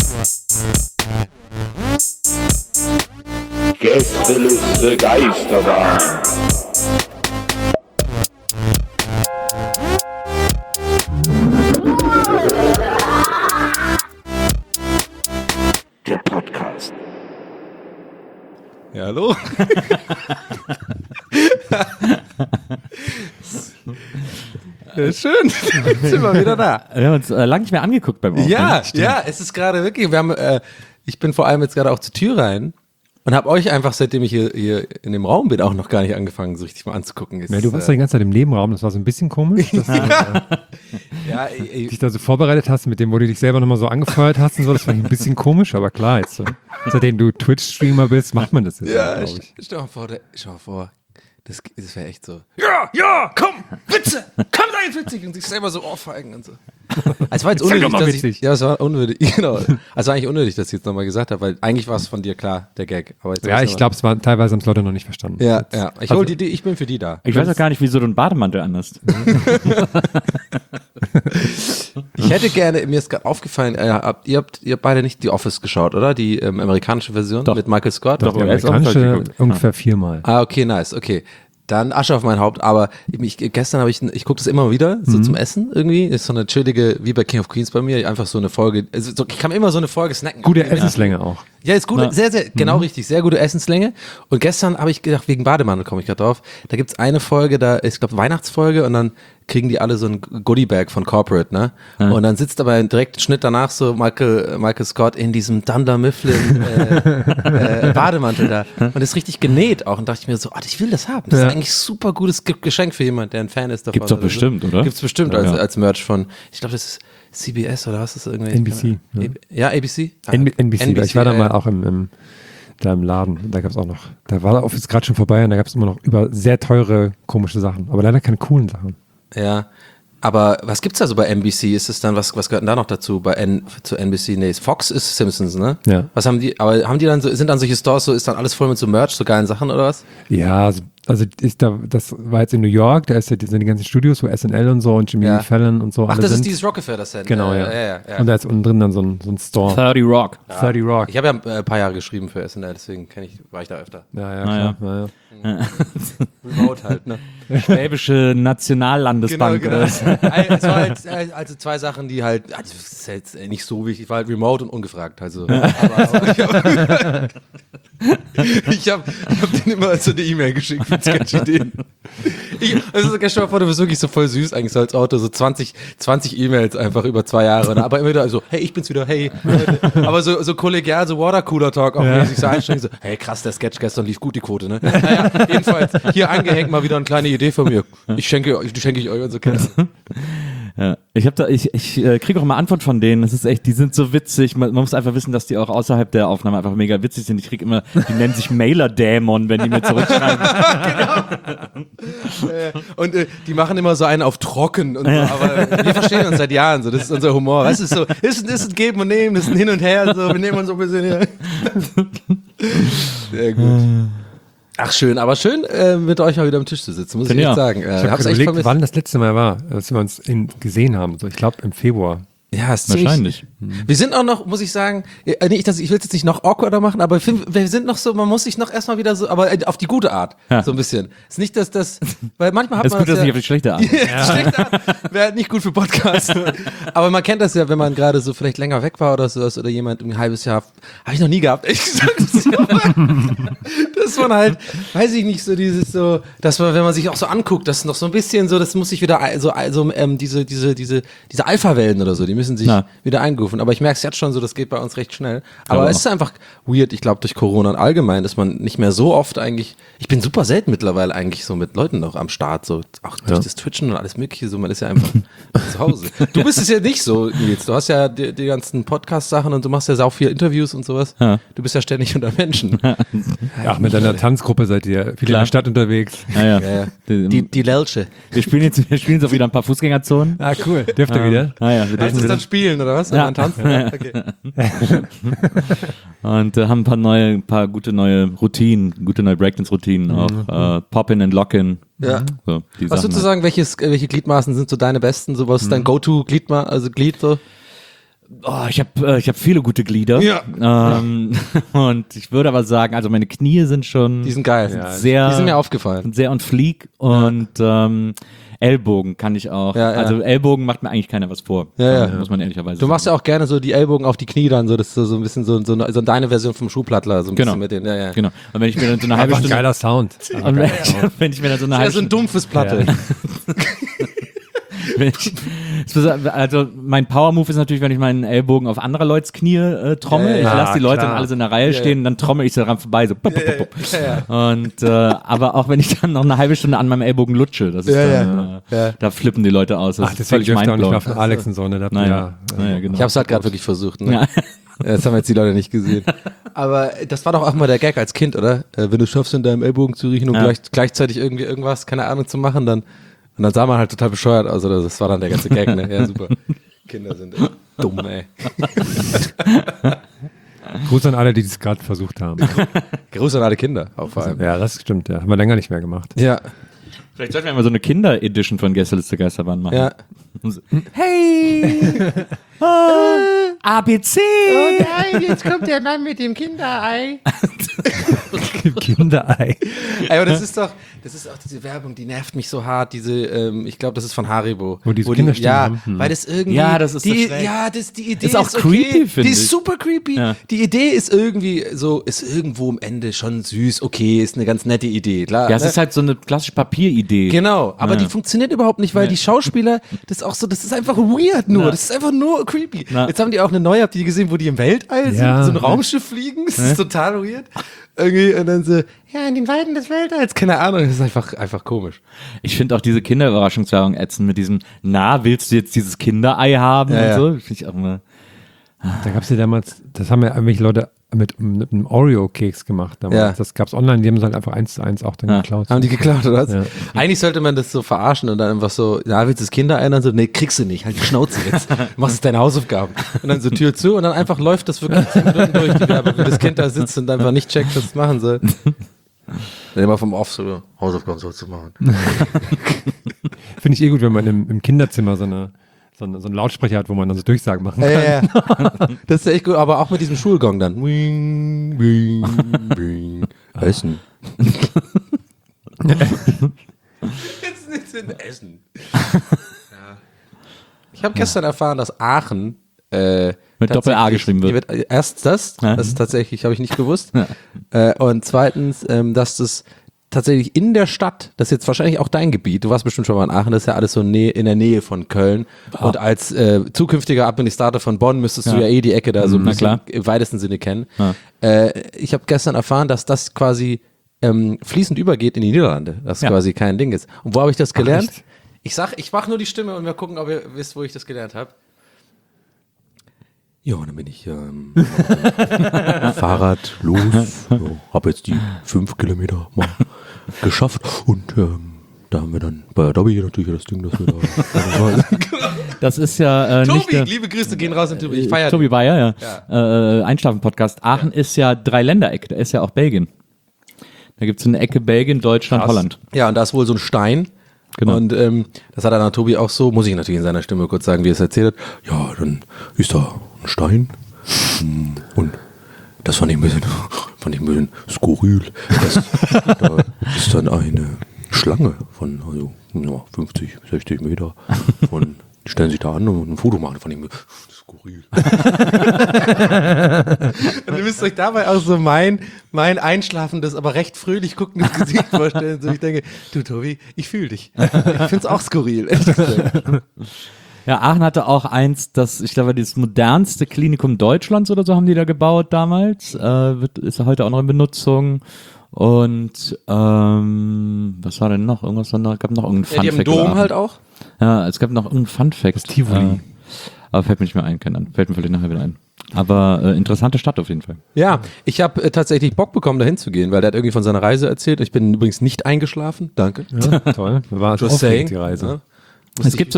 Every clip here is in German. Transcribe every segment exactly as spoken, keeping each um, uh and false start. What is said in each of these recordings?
Gästeliste Geisterbahn. Der Podcast. Ja, hallo. Ja, schön, jetzt sind wir wieder da. Wir haben uns äh, lange nicht mehr angeguckt beim Aufnehmen. Ja, ja, es ist gerade wirklich, wir haben, äh, ich bin vor allem jetzt gerade auch zur Tür rein und habe euch einfach, seitdem ich hier, hier in dem Raum bin, auch noch gar nicht angefangen, so richtig mal anzugucken. Es Ja, du warst ja äh, die ganze Zeit im Nebenraum, das war so ein bisschen komisch, dass du äh, ja, ey, dich da so vorbereitet hast, mit dem, wo du dich selber nochmal so angefeuert hast und so, das fand ich ein bisschen komisch, aber klar, jetzt, so, seitdem du Twitch-Streamer bist, macht man das jetzt, ja, glaube st- ich. stell mal vor, der- stell mal vor, das, das wäre echt so, ja, ja, komm, Witze, komm, sei jetzt witzig und sich selber so ohrfeigen und so. Es war jetzt Sag unnötig, doch mal dass witzig. ich, ja, es war unnötig, genau. Also war eigentlich unnötig, dass ich jetzt nochmal gesagt habe, weil eigentlich war es von dir klar, der Gag. Aber jetzt Ja, ich glaube, es waren teilweise haben es Leute noch nicht verstanden. Ja, Jetzt- ja. Ich also, hol die, die, ich bin für die da. Ich weiß auch gar nicht, wieso du einen Bademantel anhast. Ich hätte gerne, mir ist gerade aufgefallen, äh, habt, ihr habt ihr habt beide nicht The Office geschaut, oder? Die ähm, amerikanische Version Doch. mit Michael Scott? Doch, die er ist auch amerikanische falsch geguckt. ungefähr viermal. Ah, okay, nice, okay. Dann Asche auf mein Haupt, aber ich, gestern habe ich, ich gucke das immer wieder, so zum Essen irgendwie, ist so eine chillige, wie bei King of Queens bei mir, einfach so eine Folge, also so, ich kann immer so eine Folge snacken. Gute Essenslänge auch. Ja, ist gut, Ja. sehr, sehr, genau richtig, sehr gute Essenslänge. Und gestern habe ich gedacht, wegen Bademantel komme ich gerade drauf, da gibt's eine Folge, da ist, ich glaube, Weihnachtsfolge und dann kriegen die alle so ein Goodie-Bag von Corporate, ne? Ja. Und dann sitzt aber direkt ein Schnitt danach so Michael, Michael Scott in diesem Dunder Mifflin äh, äh, Bademantel da und ist richtig genäht auch und dachte ich mir so, oh, ich will das haben. Das Ja. ist eigentlich ein super gutes Ge- Geschenk für jemanden, der ein Fan ist davon. Gibt's doch oder so. bestimmt, oder? Gibt's bestimmt Ja, als, ja. als Merch von, ich glaube, das ist C B S oder was ist das irgendwie? N B C, Ja, ja. ja A B C? Ah, N B C, weil ich war da äh, mal auch im, im, da im Laden, da gab es auch noch, da war der Office gerade schon vorbei und da gab es immer noch über sehr teure, komische Sachen, aber leider keine coolen Sachen. Ja, aber was gibt's da so bei N B C? Ist es dann, was, was gehört denn da noch dazu bei N, zu N B C? Nee, Fox ist Simpsons, ne? Ja. Was haben die, aber haben die dann so, sind dann solche Stores so, ist dann alles voll mit so Merch, so geilen Sachen oder was? Ja, also, also ist da, das war jetzt in New York, da ist ja, sind die ganzen Studios, wo S N L und so und Jimmy Ja. Fallon und so Ach, alle das sind. ist dieses Rockefeller Center. Genau, äh, ja. ja, ja, ja. Und da ist unten drin dann so ein, so ein Store. thirty Rock. thirty Rock. Ich habe ja ein paar Jahre geschrieben für S N L, deswegen kenn ich, war ich da öfter. Ja, ja, Ah, klar. Ja. Ja. Remote halt, ne? Schwäbische Nationallandesbank. Genau, oder genau. was? Es war halt, äh, also zwei Sachen, die halt, also das ist jetzt nicht so wichtig, war halt remote und ungefragt. Also, aber, aber ich habe ich hab, ich hab denen immer so eine E-Mail geschickt mit Sketch-Ideen. Ich, also stell dir mal vor, du bist wirklich so voll süß eigentlich so als Auto, so zwanzig, zwanzig E-Mails einfach über zwei Jahre. Und, aber immer wieder so, hey, ich bin's wieder, hey. Aber so, so kollegial, so Watercooler-Talk auch Ja. mäßig so einsteigen, so, hey, krass, der Sketch gestern lief gut, die Quote, ne? Naja, jedenfalls, hier angehängt mal wieder eine kleine Idee von mir. Ich schenke euch, die schenke ich euch und so. Ja. Ich habe da, ich, ich äh, kriege auch immer Antwort von denen. Das ist echt, die sind so witzig. Man, man muss einfach wissen, dass die auch außerhalb der Aufnahme einfach mega witzig sind. Ich kriege immer, die nennen sich Mailer-Dämon, wenn die mir zurückschreiben. Und äh, die machen immer so einen auf trocken und so, aber wir verstehen uns seit Jahren so, das ist unser Humor. Das ist so, ist, ein- ist ein Geben und Nehmen, das ist ein Hin und Her, so, wir nehmen uns so ein bisschen her. Sehr gut. Ach schön, aber schön äh, mit euch mal wieder am Tisch zu sitzen, muss ich Ja. echt sagen. Äh, Ich habe hab's echt überlegt, vermisst. wann das letzte Mal war, dass wir uns in, gesehen haben. So, ich glaube im Februar. Ja, ist ziemlich- Wahrscheinlich. Wir sind auch noch, muss ich sagen, äh, nicht, dass ich will es jetzt nicht noch awkwarder machen, aber ich find, wir sind noch so, man muss sich noch erstmal wieder so, aber äh, auf die gute Art, Ja. so ein bisschen. Ist nicht, dass das, weil manchmal hat Das ist man gut, dass das ich ja, auf die schlechte Art. Ja. Schlechte Art wäre halt nicht gut für Podcasts. Aber man kennt das ja, wenn man gerade so vielleicht länger weg war oder sowas oder jemand ein halbes Jahr, habe ich noch nie gehabt, ehrlich gesagt. Dass man halt, weiß ich nicht, so dieses so, dass man, wenn man sich auch so anguckt, das ist noch so ein bisschen so, das muss sich wieder, so, also ähm, diese, diese, diese, diese Alpha-Wellen oder so, die müssen sich Na. wieder eingrooven. Aber ich merke es jetzt schon so, das geht bei uns recht schnell. Aber Aber es ist einfach weird, ich glaube durch Corona und allgemein, dass man nicht mehr so oft eigentlich, ich bin super selten mittlerweile eigentlich so mit Leuten noch am Start, so auch durch Ja. das Twitchen und alles mögliche, so man ist ja einfach zu Hause. Du bist es ja nicht so, Nils, du hast ja die, die ganzen Podcast-Sachen und du machst ja sau viel Interviews und sowas. Ja. Du bist ja ständig unter Menschen. Ja, mit deiner Tanzgruppe seid ihr viel in Klar. der Stadt unterwegs. Ja, ja. Ja, ja. Die, Die, die Lelche. wir, spielen jetzt, wir spielen jetzt auch wieder ein paar Fußgängerzonen. Ah, cool. Dürft ihr wieder? Ah, ja, wir Heißt dürfen es wieder. dann spielen, oder was? Wenn Ja. man tanzt? Ja. Okay. Und äh, haben ein paar neue, ein paar gute neue Routinen, gute neue Breakdance-Routinen auch. Äh, Pop-In and Lock-In. Ja. So, die Was Sachen würdest du sagen, welches, äh, welche Gliedmaßen sind so deine besten? So was ist dein Go-To-Gliedma, also Glied so? Oh, ich habe äh, ich hab viele gute Glieder. Ja. Ähm, und ich würde aber sagen, also meine Knie sind schon Die sind geil. Ja, sehr, die sind mir aufgefallen. sehr on fleek und ähm, Ellbogen kann ich auch. Ja, ja. Also Ellbogen macht mir eigentlich keiner was vor. Ja, ja. Muss man ehrlicherweise Du machst ja auch gerne so die Ellbogen auf die Knie dann, so das ist so, so ein bisschen so, so, eine, so deine Version vom Schuhplattler, so ein Genau. bisschen mit den, ja, ja. Genau. Und wenn ich mir dann so eine halbe Einfach ein Stunde. geiler Sound. Und wenn, ich, wenn ich mir dann so eine Ja, halbe so ein Stunde. dumpfes Platte. Wenn ich, also mein Power-Move ist natürlich, wenn ich meinen Ellbogen auf anderer Leute's Knie äh, trommel. Ja, ja, ich ja. lasse die Leute Klar. dann alles in der Reihe Ja, stehen ja. und dann trommel ich so dran vorbei. So. Pup, pup, pup, pup. Ja, ja. Und äh, aber auch wenn ich dann noch eine halbe Stunde an meinem Ellbogen lutsche, das ist Ja, dann, ja. Äh, Ja. da flippen die Leute aus. Das Ach, ist deswegen völlig dürft ihr auch nicht mehr mindblowing. auf den Alex und so. Ne? Da- Naja, ja, naja, genau. Ich habe es halt gerade wirklich versucht. Ne? Ja. Das haben jetzt die Leute nicht gesehen. Aber das war doch auch mal der Gag als Kind, oder? Äh, wenn du schaffst, in deinem Ellbogen zu riechen und Ja. gleich, gleichzeitig irgendwie irgendwas, keine Ahnung, zu machen, dann und dann sah man halt total bescheuert aus. Oder das war dann der ganze Gag, ne? Ja, super. Kinder sind echt dumm, ey. Gruß an alle, die das gerade versucht haben. Gruß an alle Kinder, auch vor allem. Ja, das stimmt. Ja. Haben wir länger nicht mehr gemacht. Ja, Vielleicht sollten wir mal so eine Kinder-Edition von Gästeliste Geisterbahn machen. ja. Hey! ah, A B C! nein, jetzt kommt der Mann mit dem Kinderei. Kinderei. Ey, aber das ist doch, das ist auch diese Werbung, die nervt mich so hart, diese, ähm, ich glaube, das ist von Haribo. Wo diese die, Kinderstimmen Ja, haben. Hm. weil das irgendwie, Ja, das ist so die, schräg. ja, das, die Idee Ist auch okay. creepy, finde Die ich. ist super creepy. Ja. Die Idee ist irgendwie so, ist irgendwo am Ende schon süß, okay, ist eine ganz nette Idee, klar. Ja, es ne? ist halt so eine klassische Papieridee. Genau, aber Ja. die funktioniert überhaupt nicht, weil Nee. die Schauspieler, das ist auch so, das ist einfach weird nur, Ja. das ist einfach nur creepy. Ja. Jetzt haben die auch eine neue, habt ihr gesehen, wo die im Weltall sind, Ja. so ein Raumschiff fliegen, das ist total weird. Irgendwie, und dann so, ja, in den Weiten des Weltalls, keine Ahnung, das ist einfach, einfach komisch. Ich finde auch diese Kinderüberraschungswerbung ätzend mit diesem, na, willst du jetzt dieses Kinderei haben Ja, und ja. so? Finde ich auch immer. Da gab es ja damals, das haben ja irgendwelche Leute mit, mit einem Oreo-Keks gemacht damals. Ja. Das gab es online, die haben es halt einfach eins zu eins auch dann Ja. geklaut. Haben die geklaut, oder was? Ja. Eigentlich sollte man das so verarschen und dann einfach so, ja, willst du das Kinder ein? Und so, nee, kriegst du nicht, halt die Schnauze jetzt. Du machst jetzt deine Hausaufgaben. Und dann so Tür zu und dann einfach läuft das wirklich zehn Minuten durch, die Werbung, wie das Kind da sitzt und einfach nicht checkt, was es machen soll. Dann immer vom Off so, Hausaufgaben sollst du machen. Finde ich eh gut, wenn man im, im Kinderzimmer so, eine, so, eine, so einen Lautsprecher hat, wo man dann so Durchsagen machen kann. Ja, ja, ja. Das ist echt gut, aber auch mit diesem Schulgong dann. Wing, wing, wing. Essen. Jetzt nichts in Essen. Ja. Ich habe gestern erfahren, dass Aachen äh, Mit Doppel-A tatsächlich- geschrieben wird. die wird. Erst das, Ja. das ist tatsächlich, habe ich nicht gewusst. Ja. Äh, und zweitens, ähm, dass das tatsächlich in der Stadt, das ist jetzt wahrscheinlich auch dein Gebiet, du warst bestimmt schon mal in Aachen, das ist ja alles so nä- in der Nähe von Köln. Und als äh, zukünftiger Administrator von Bonn müsstest du Ja. ja eh die Ecke da so ein Na bisschen klar. im weitesten Sinne kennen. Ja. Äh, ich habe gestern erfahren, dass das quasi ähm, fließend übergeht in die Niederlande, dass Ja. quasi kein Ding ist. Und wo habe ich das gelernt? echt? Ich sag, ich mach nur die Stimme und wir gucken, ob ihr wisst, wo ich das gelernt habe. Ja, dann bin ich ähm, Fahrrad los, ja, habe jetzt die fünf Kilometer mal geschafft und ähm, da haben wir dann bei Adobe natürlich das Ding, dass wir da. Das ist ja äh, nicht der, liebe Grüße gehen raus in Tobi. Ich feiere Tobi Bayer, ja. Äh, Einschlafen-Podcast. Aachen ist ja Dreiländereck, da ist ja auch Belgien. Da gibt es eine Ecke Belgien, Deutschland, Krass. Holland. Ja, und da ist wohl so ein Stein. Genau. Und ähm, das hat dann Tobi auch so, muss ich natürlich in seiner Stimme kurz sagen, wie er es erzählt hat. Ja, dann ist da ein Stein. Hm, Und das fand ich ein bisschen, fand ich ein bisschen skurril. Das, da ist dann eine Schlange von also, ja, fünfzig, sechzig Meter. Und die stellen sich da an und ein Foto machen. Fand ich ein bisschen skurril. Und ihr müsst euch dabei auch so mein, mein einschlafendes, aber recht fröhlich guckendes Gesicht vorstellen. So ich denke, du Tobi, ich fühle dich. Ich finde es auch skurril. ehrlich gesagt. Ja, Aachen hatte auch eins, das, ich glaube, das modernste Klinikum Deutschlands oder so haben die da gebaut damals. Äh, wird, ist heute auch noch in Benutzung. Und ähm, was war denn noch? Irgendwas war noch, gab noch irgendeinen Ja, die haben Funfact. einen über Dom Aachen. halt auch. Ja, es gab noch irgendeinen Funfact. Das Tivoli. Äh, aber fällt mir nicht mehr ein, keine Ahnung. Fällt mir vielleicht nachher wieder ein. Aber äh, interessante Stadt auf jeden Fall. Ja, ich habe äh, tatsächlich Bock bekommen, da hinzugehen, weil der hat irgendwie von seiner Reise erzählt. Ich bin übrigens nicht eingeschlafen. Danke. Ja, toll. War Just aufregend, saying. die Reise. Ja. Es gibt so ein, es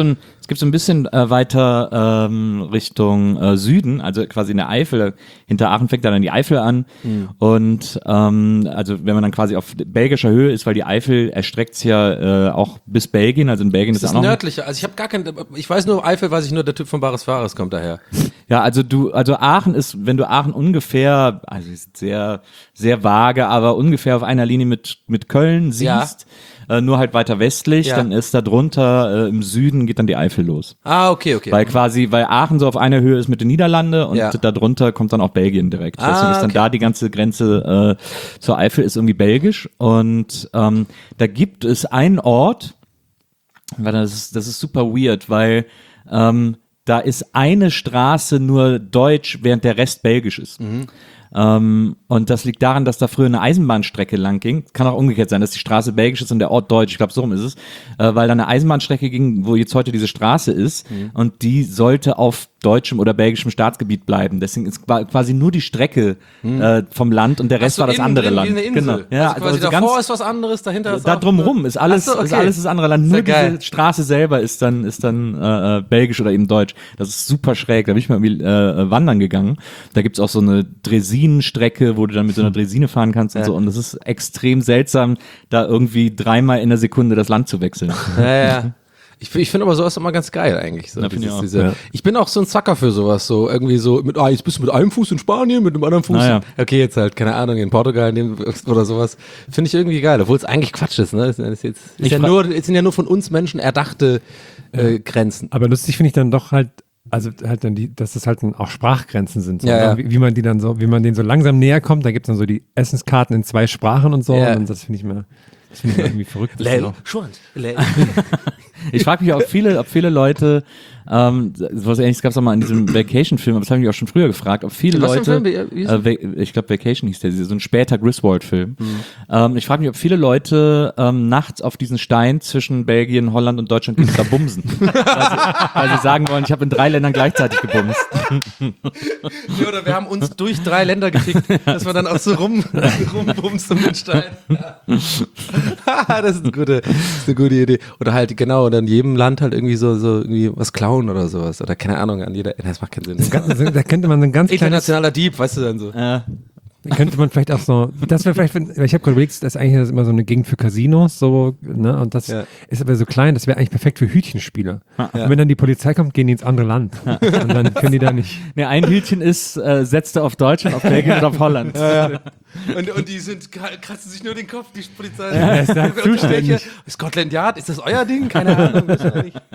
gibt es ein bisschen äh, weiter ähm, Richtung äh, Süden, also quasi in der Eifel. Hinter Aachen fängt dann die Eifel an. Mhm. Und ähm, also wenn man dann quasi auf belgischer Höhe ist, weil die Eifel erstreckt sich ja äh, auch bis Belgien, also in Belgien Das ist ist auch noch nördlicher. Also ich habe gar kein, ich weiß nur Eifel, weiß ich nur, der Typ von Bares Fares kommt daher. Ja, also du, also Aachen ist, wenn du Aachen ungefähr, also ist sehr, sehr vage, aber ungefähr auf einer Linie mit mit Köln siehst, ja. äh, nur halt weiter westlich, Ja. dann ist da drunter äh, im Süden geht dann die Eifel los. Ah, okay, okay. Weil quasi, weil Aachen so auf einer Höhe ist mit den Niederlande und Ja. da drunter kommt dann auch Belgien direkt. Ah, Deswegen ist dann okay. da die ganze Grenze äh, zur Eifel ist irgendwie belgisch und ähm, da gibt es einen Ort, weil das ist, das ist super weird, weil ähm, da ist eine Straße nur deutsch, während der Rest belgisch ist. Mhm. Ähm, und das liegt daran, dass da früher eine Eisenbahnstrecke lang ging. Kann auch umgekehrt sein, dass die Straße belgisch ist und der Ort deutsch. Ich glaube, so rum ist es. Äh, weil da eine Eisenbahnstrecke ging, wo jetzt heute diese Straße ist. Mhm. Und die sollte auf deutschem oder belgischem Staatsgebiet bleiben. Deswegen ist quasi nur die Strecke mhm. äh, vom Land und der Rest so, war das innen andere drin, Land. Wie eine Insel. Genau. Ja, also quasi also davor ganz, ist was anderes, dahinter ist da auch drumherum ist alles, Ach so, okay. ist alles das andere Land. Ist Nur ja geil. diese Straße selber ist dann, ist dann äh, äh, belgisch oder eben deutsch. Das ist super schräg. Da bin ich mal irgendwie, äh, wandern gegangen. Da gibt's auch so eine Dresinenstrecke, wo du dann mit so einer Dresine fahren kannst und Ja. so. Und das ist extrem seltsam, da irgendwie dreimal in der Sekunde das Land zu wechseln. Ja, ja. Ich, ich finde aber sowas immer ganz geil eigentlich. So, Ja, finde dieses, ich auch. diese, Ja. Ich bin auch so ein Zacker für sowas, so irgendwie so, mit, ah, jetzt bist du mit einem Fuß in Spanien, mit dem anderen Fuß, Naja. okay, jetzt halt, keine Ahnung, in Portugal in dem, oder sowas. Finde ich irgendwie geil, obwohl es eigentlich Quatsch ist, ne? Das ist jetzt, ist Ich ja fra- nur, es sind ja nur von uns Menschen erdachte äh, Grenzen. Aber lustig finde ich dann doch halt, also halt dann die, dass das halt dann auch Sprachgrenzen sind. So, Ja, ne? ja. Wie, wie man die dann so, wie man denen so langsam näher kommt, da gibt es dann so die Essenskarten in zwei Sprachen und so. Ja. Und das finde ich mir, das finde ich mir irgendwie verrückt. Das ist auch- Ich frage mich auch viele, ob viele Leute, ähm, was ähnliches gab es auch mal in diesem Vacation-Film, aber das habe ich mich auch schon früher gefragt, ob viele Was für ein Leute, Film? Wie- wie hieß äh, Va- ich glaube Vacation hieß der, so ein später Griswold-Film. Mhm. Ähm, ich frage mich, ob viele Leute ähm, nachts auf diesen Stein zwischen Belgien, Holland und Deutschland gehen, da bumsen. weil, sie, weil sie sagen wollen, ich habe in drei Ländern gleichzeitig gebumst. Ja, oder wir haben uns durch drei Länder gefickt, dass man dann auch so rum, rumbumst um den Stein. Ja. Das ist eine gute, das ist eine gute Idee. Oder halt, genau, oder in jedem Land halt irgendwie so, so irgendwie was klauen oder sowas. Oder keine Ahnung, an jeder, das macht keinen Sinn. Ganz- da könnte man so ein ganz kleines, Internationaler Dieb, weißt du dann so. Äh, könnte man vielleicht auch so, das wäre vielleicht, wenn- ich habe gerade überlegt, das ist eigentlich das immer so eine Gegend für Casinos, so, ne, und das Ja. ist aber so klein, das wäre eigentlich perfekt für Hütchenspieler. Und wenn dann die Polizei kommt, gehen die ins andere Land. Und dann können die da nicht. ne, ein Hütchen ist, äh, setzte auf Deutschland, auf Belgien oder auf Holland. Und, und die sind, kratzen sich nur den Kopf, die Polizei. Ja, ist halt zuständig. Scotland Yard, ist das euer Ding? Keine Ahnung. wissen wir nicht.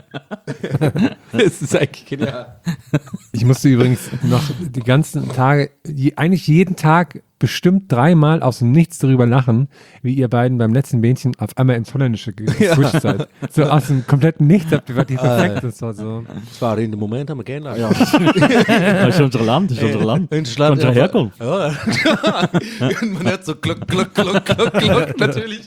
Das ist eigentlich genial. Ich musste übrigens noch die ganzen Tage, je, eigentlich jeden Tag bestimmt dreimal aus dem Nichts darüber lachen, wie ihr beiden beim letzten Bähnchen auf einmal ins Holländische geswitcht seid. So aus dem kompletten Nichts habt ihr wirklich perfekt. Das war so. Das war in dem Moment, haben wir gerne. Ja. Das ist unser Land, das ist unser Land. In Schland, Unsere Herkunft. Ja, und man hört so Gluck, Gluck, Gluck, Gluck, Gluck, natürlich.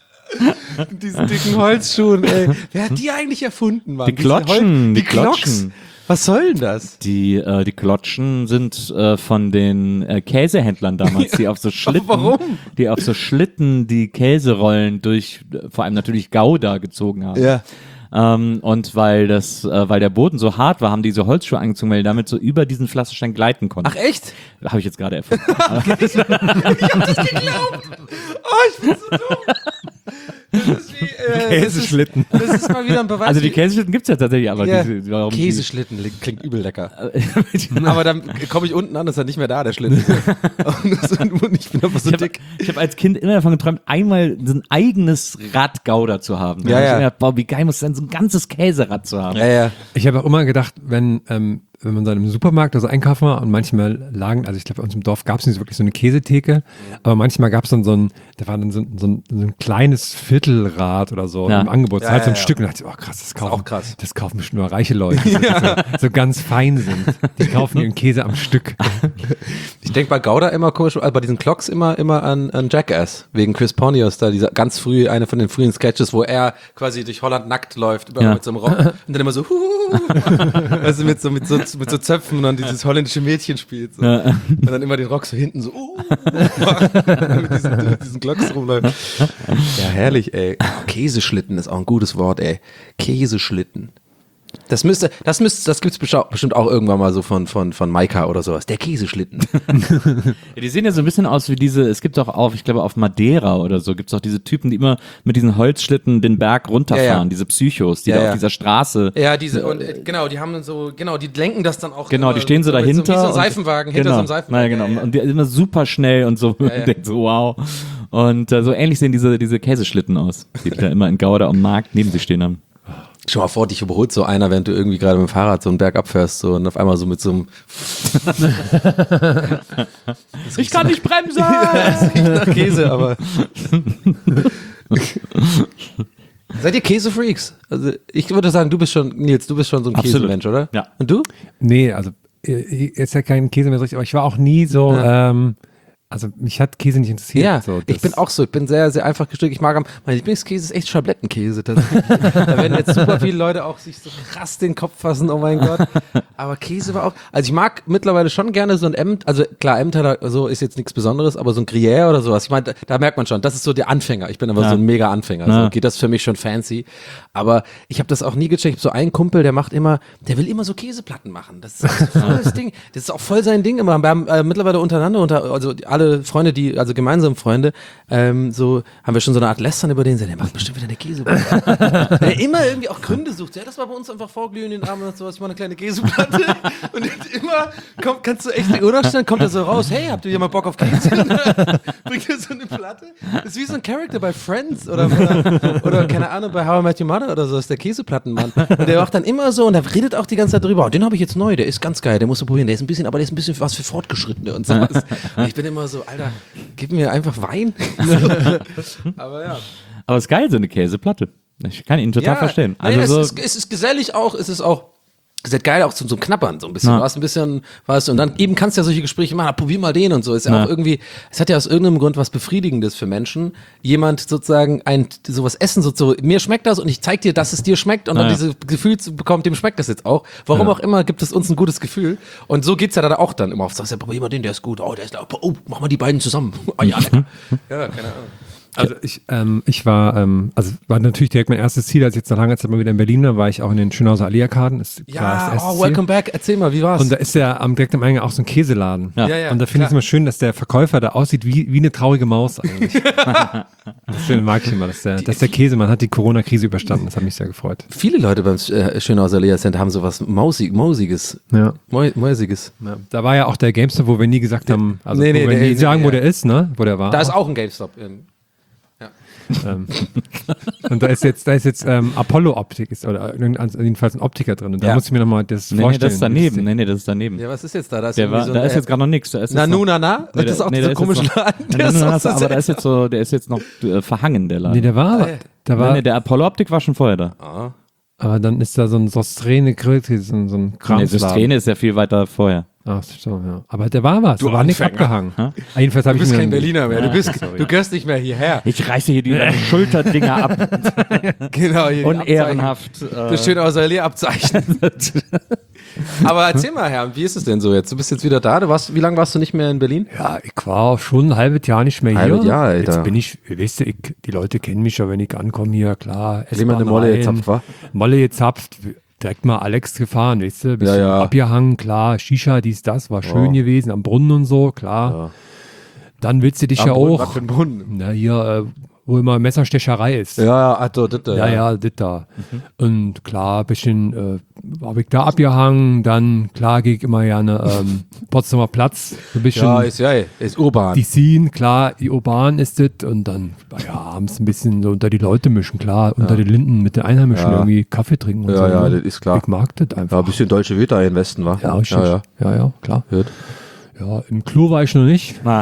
Mit diesen dicken Holzschuhen, ey. Wer hat die eigentlich erfunden, Mann? Die Diese Klotschen, Hol- die die Klocks. Klotschen. Was soll denn das? Die, äh, die Klotschen sind äh, von den äh, Käsehändlern damals, die auf so Schlitten, warum? die auf so Schlitten die Käserollen durch, äh, vor allem natürlich Gouda gezogen haben. Ja. Ähm, und weil das, äh, weil der Boden so hart war, haben die so Holzschuhe angezogen, weil die damit so über diesen Pflasterstein gleiten konnten. Ach, echt? Habe ich jetzt gerade erfunden. Ich hab das geglaubt. Oh, ich bin so dumm. Das ist wie, äh, Käseschlitten. Das ist, das ist mal wieder ein Beweis. Also die wie- Käseschlitten gibt's ja tatsächlich, aber Ja. diese, warum die- Käseschlitten li- klingt übel lecker. Aber dann komme ich unten an, ist er nicht mehr da, der Schlitten. Und das- und ich bin einfach so Ich habe dick. hab als Kind immer davon geträumt, einmal so ein eigenes Rad Gouda zu haben. Da Ja, hab ich ja. immer gedacht, boah, wie geil muss es sein, so ein ganzes Käserad zu haben. Ja, ja. Ich habe auch immer gedacht, wenn, ähm, wenn man dann im Supermarkt oder so einkaufen war und manchmal lagen, also ich glaube, bei uns im Dorf gab es nicht so wirklich so eine Käsetheke, aber manchmal gab es dann so ein, da war dann so, ein- so, ein, so ein kleines Viertelrad oder so Ja. im Angebot, Ja, halt so ein ja, ja. Stück und dachte ich, oh krass, das kaufen, auch krass. das kaufen bestimmt nur reiche Leute, die so, so ganz fein sind. Die kaufen ihren Käse am Stück. Ich denke bei Gouda immer komisch, also bei diesen Clocks immer, immer an, an Jackass, wegen Chris Pontius da, dieser ganz früh, eine von den frühen Sketches, wo er quasi durch Holland nackt läuft, immer Ja. mit so einem Rock und dann immer so, huhuhu, also mit so, mit so, mit so Zöpfen und dann dieses holländische Mädchen spielt. So. Ja. Und dann immer den Rock so hinten so, uh, mit diesen, mit diesen Glocks rumläuft. Ja, herrlich, ey. Oh, Käseschlitten ist auch ein gutes Wort, ey. Käseschlitten. Das müsste, das müsste, das gibt's bestimmt auch irgendwann mal so von, von, von Maika oder sowas. Der Käseschlitten. Ja, die sehen ja so ein bisschen aus wie diese, es gibt auch auf, ich glaube auf Madeira oder so, gibt es auch diese Typen, die immer mit diesen Holzschlitten den Berg runterfahren, Ja, ja. diese Psychos, die Ja, da ja. auf dieser Straße. Ja, diese, und äh, genau, die haben dann so, genau, die lenken das dann auch. Genau, immer die stehen so mit dahinter. So, wie so ein und- Seifenwagen, hinter genau. so einem Seifenwagen. Naja, genau. Ja, ja. Und die sind immer super schnell und so. ja. Und denkt so, wow. Und äh, so ähnlich sehen diese, diese Käseschlitten aus, die da immer in Gouda am Markt neben sich stehen haben. Schau mal vor, dich überholt so einer, während du irgendwie gerade mit dem Fahrrad so einen Berg abfährst so, und auf einmal so mit so einem Ich kann nicht bremsen! Das riecht nach Käse, aber seid ihr Käsefreaks? Also ich würde sagen, du bist schon, Nils, du bist schon so ein Absolut. Käsemensch, oder? Ja. Und du? Nee, also äh, ist ja kein Käse mehr so richtig, aber ich war auch nie so, ähm, also mich hat Käse nicht interessiert. Ja, so, ich das- bin auch so, ich bin sehr, sehr einfach gestrickt. Ich mag am, mein Lieblingskäse ist echt Schablettenkäse. tatsächlich. Da werden jetzt super viele Leute auch sich so krass den Kopf fassen, oh mein Gott. Aber Käse war auch, also ich mag mittlerweile schon gerne so ein Emt, also klar, Emmentaler so ist jetzt nichts Besonderes, aber so ein Gruyère oder sowas, ich meine, da, da merkt man schon, das ist so der Anfänger. Ich bin aber Ja. so ein mega Anfänger, Ja. so geht das für mich schon fancy. Aber ich habe das auch nie gecheckt. Ich hab so einen Kumpel, der macht immer, der will immer so Käseplatten machen. Das ist auch so voll das Ding. Das ist auch voll sein Ding immer. Wir haben äh, mittlerweile untereinander, unter, also alle Freunde, die, also gemeinsame Freunde, ähm, so haben wir schon so eine Art Lästern über den, der macht bestimmt wieder eine Käseplatte. Der immer irgendwie auch Gründe sucht. Ja, das war bei uns einfach vorglühen in den Armen und sowas, mal eine kleine Käseplatte. Und immer kommt, kannst du echt die Uhr nachstellen, kommt er so raus, hey, habt ihr hier mal Bock auf Käse? Bringt er so eine Platte? Das ist wie so ein Charakter bei Friends oder, oder, oder keine Ahnung, bei How I Met Your Mother oder so, ist der Käseplattenmann. Und der macht dann immer so und der redet auch die ganze Zeit drüber. Oh, den habe ich jetzt neu, der ist ganz geil, den musst du probieren. Der ist ein bisschen, aber der ist ein bisschen was für Fortgeschrittene und sowas. Und ich bin immer so, Alter, gib mir einfach Wein. Aber ja. Aber es ist geil, so eine Käseplatte. Ich kann ihn total verstehen. Also naja, so, es, ist, es ist gesellig auch, es ist auch es ist geil auch zum, zum Knappern so ein bisschen. Ja. Du hast ein bisschen, weißt du, und dann eben kannst du ja solche Gespräche machen, ah, probier mal den und so. Ist ja, Ja. auch irgendwie, es hat ja aus irgendeinem Grund was Befriedigendes für Menschen. Jemand sozusagen ein sowas essen, so, so mir schmeckt das und ich zeig dir, dass es dir schmeckt und dann Ja. dieses Gefühl zu bekommen, dem schmeckt das jetzt auch. Warum auch immer gibt es uns ein gutes Gefühl. Und so geht's ja da auch dann immer auf. Sagst ja, probier mal den, der ist gut. Oh, der ist, oh, mach mal die beiden zusammen. Oh, ja, lecker. Ja, keine Ahnung. Also ich, ähm, ich war, ähm, also war natürlich direkt mein erstes Ziel, als ich jetzt nach langer Zeit mal wieder in Berlin war, war ich auch in den Schönhauser Allee-Arkaden. Ist klar das Ja, erste oh, Ziel. welcome back. Erzähl mal, wie war's? Und da ist ja am direkt am Eingang auch so ein Käseladen. Ja. ja, ja, Und da finde ich es klar. immer schön, dass der Verkäufer da aussieht wie, wie eine traurige Maus eigentlich. Das finde- mag ich immer, dass der, dass der Käsemann hat die Corona-Krise überstanden. Das hat mich sehr gefreut. Viele Leute beim äh, Schönhauser Lea Center haben sowas Mausig, Mausiges. Ja. Mäu- Mäusiges. Ja. Da war ja auch der GameStop, wo wir nie gesagt haben, also Nee, nee, wo wir der- nie nee, sagen, nee, wo ja. der ist, ne? Wo der war. Da ist auch ein GameStop. ähm, Ähm, und da ist jetzt, da ist jetzt ähm, Apollo Optik ist oder irgend- also jedenfalls ein Optiker drin. Und da Ja. muss ich mir nochmal das nee, nee, vorstellen. das ist daneben. wie Nee, nee, das ist daneben. Ja, was ist jetzt da? Da ist, Der irgendwie war, so da ein, ist jetzt gerade noch nichts. Da ist jetzt Na, noch, nu, na, na? Nee, das ist auch nee, dieser da ist komische jetzt noch- Laden. Nee, Der ist nee, auch nee, so aber da ist jetzt so, der ist jetzt noch äh, verhangen, der Laden. Nee, der war, ja. da nee, war, nee, der Apollo-Optik war schon vorher da. Ah. aber dann ist da so ein Sostrene, so ein, so ein Nee, Kramsladen. Systene ist ja viel weiter vorher. Ach so, ja. Aber der war was, Du da war nichts Anfänger. abgehangen. Ah, jedenfalls habe Du ich bist mir kein Berliner mehr. Du, bist, sorry. du gehörst nicht mehr hierher. Ich reiße hier die Schulterdinger ab. Genau. Hier die Unehrenhaft. Abzeichen. Äh, Das Schönhauser Lea Abzeichen. Aber erzähl mal, Herr, wie ist es denn so jetzt? Du bist jetzt wieder da. Du warst, wie lange warst du nicht mehr in Berlin? Ja, ich war schon ein halbes Jahr nicht mehr Halbes hier. Jahr, Alter. Jetzt bin ich, weißt du, ich, die Leute kennen mich ja, wenn ich ankomme hier, klar. Jemand eine S-Bahn Molle rein, gezapft, wa? Molle gezapft, direkt mal Alex gefahren, weißt du, bisschen Ja, ja. abgehangen, klar, Shisha, dies, das, war schön Ja. gewesen, am Brunnen und so, klar. Ja. Dann willst du dich Am ja Brunnen, auch, was für ein Brunnen? na hier, äh, wo immer Messerstecherei ist. Ja, ja, also, das, Ja, ja, das da. Und klar, bisschen äh, habe ich da abgehangen, dann klar gehe ich immer gerne ähm, Potsdamer Platz, so ein bisschen Ja, ist, ja, ist urban. die Scene, klar, die urban ist das und dann, ja, abends ein bisschen so unter die Leute mischen, klar, unter die Linden mit den Einheimischen Ja. irgendwie Kaffee trinken und Ja, so. ja, ne? das ist klar. Ich mag das Ja, einfach. ein bisschen deutsche Vita im Westen, wa? Ja, richtig. Ja, ja. ja, ja, klar. Hört. Ja, im Klo war ich noch nicht. na,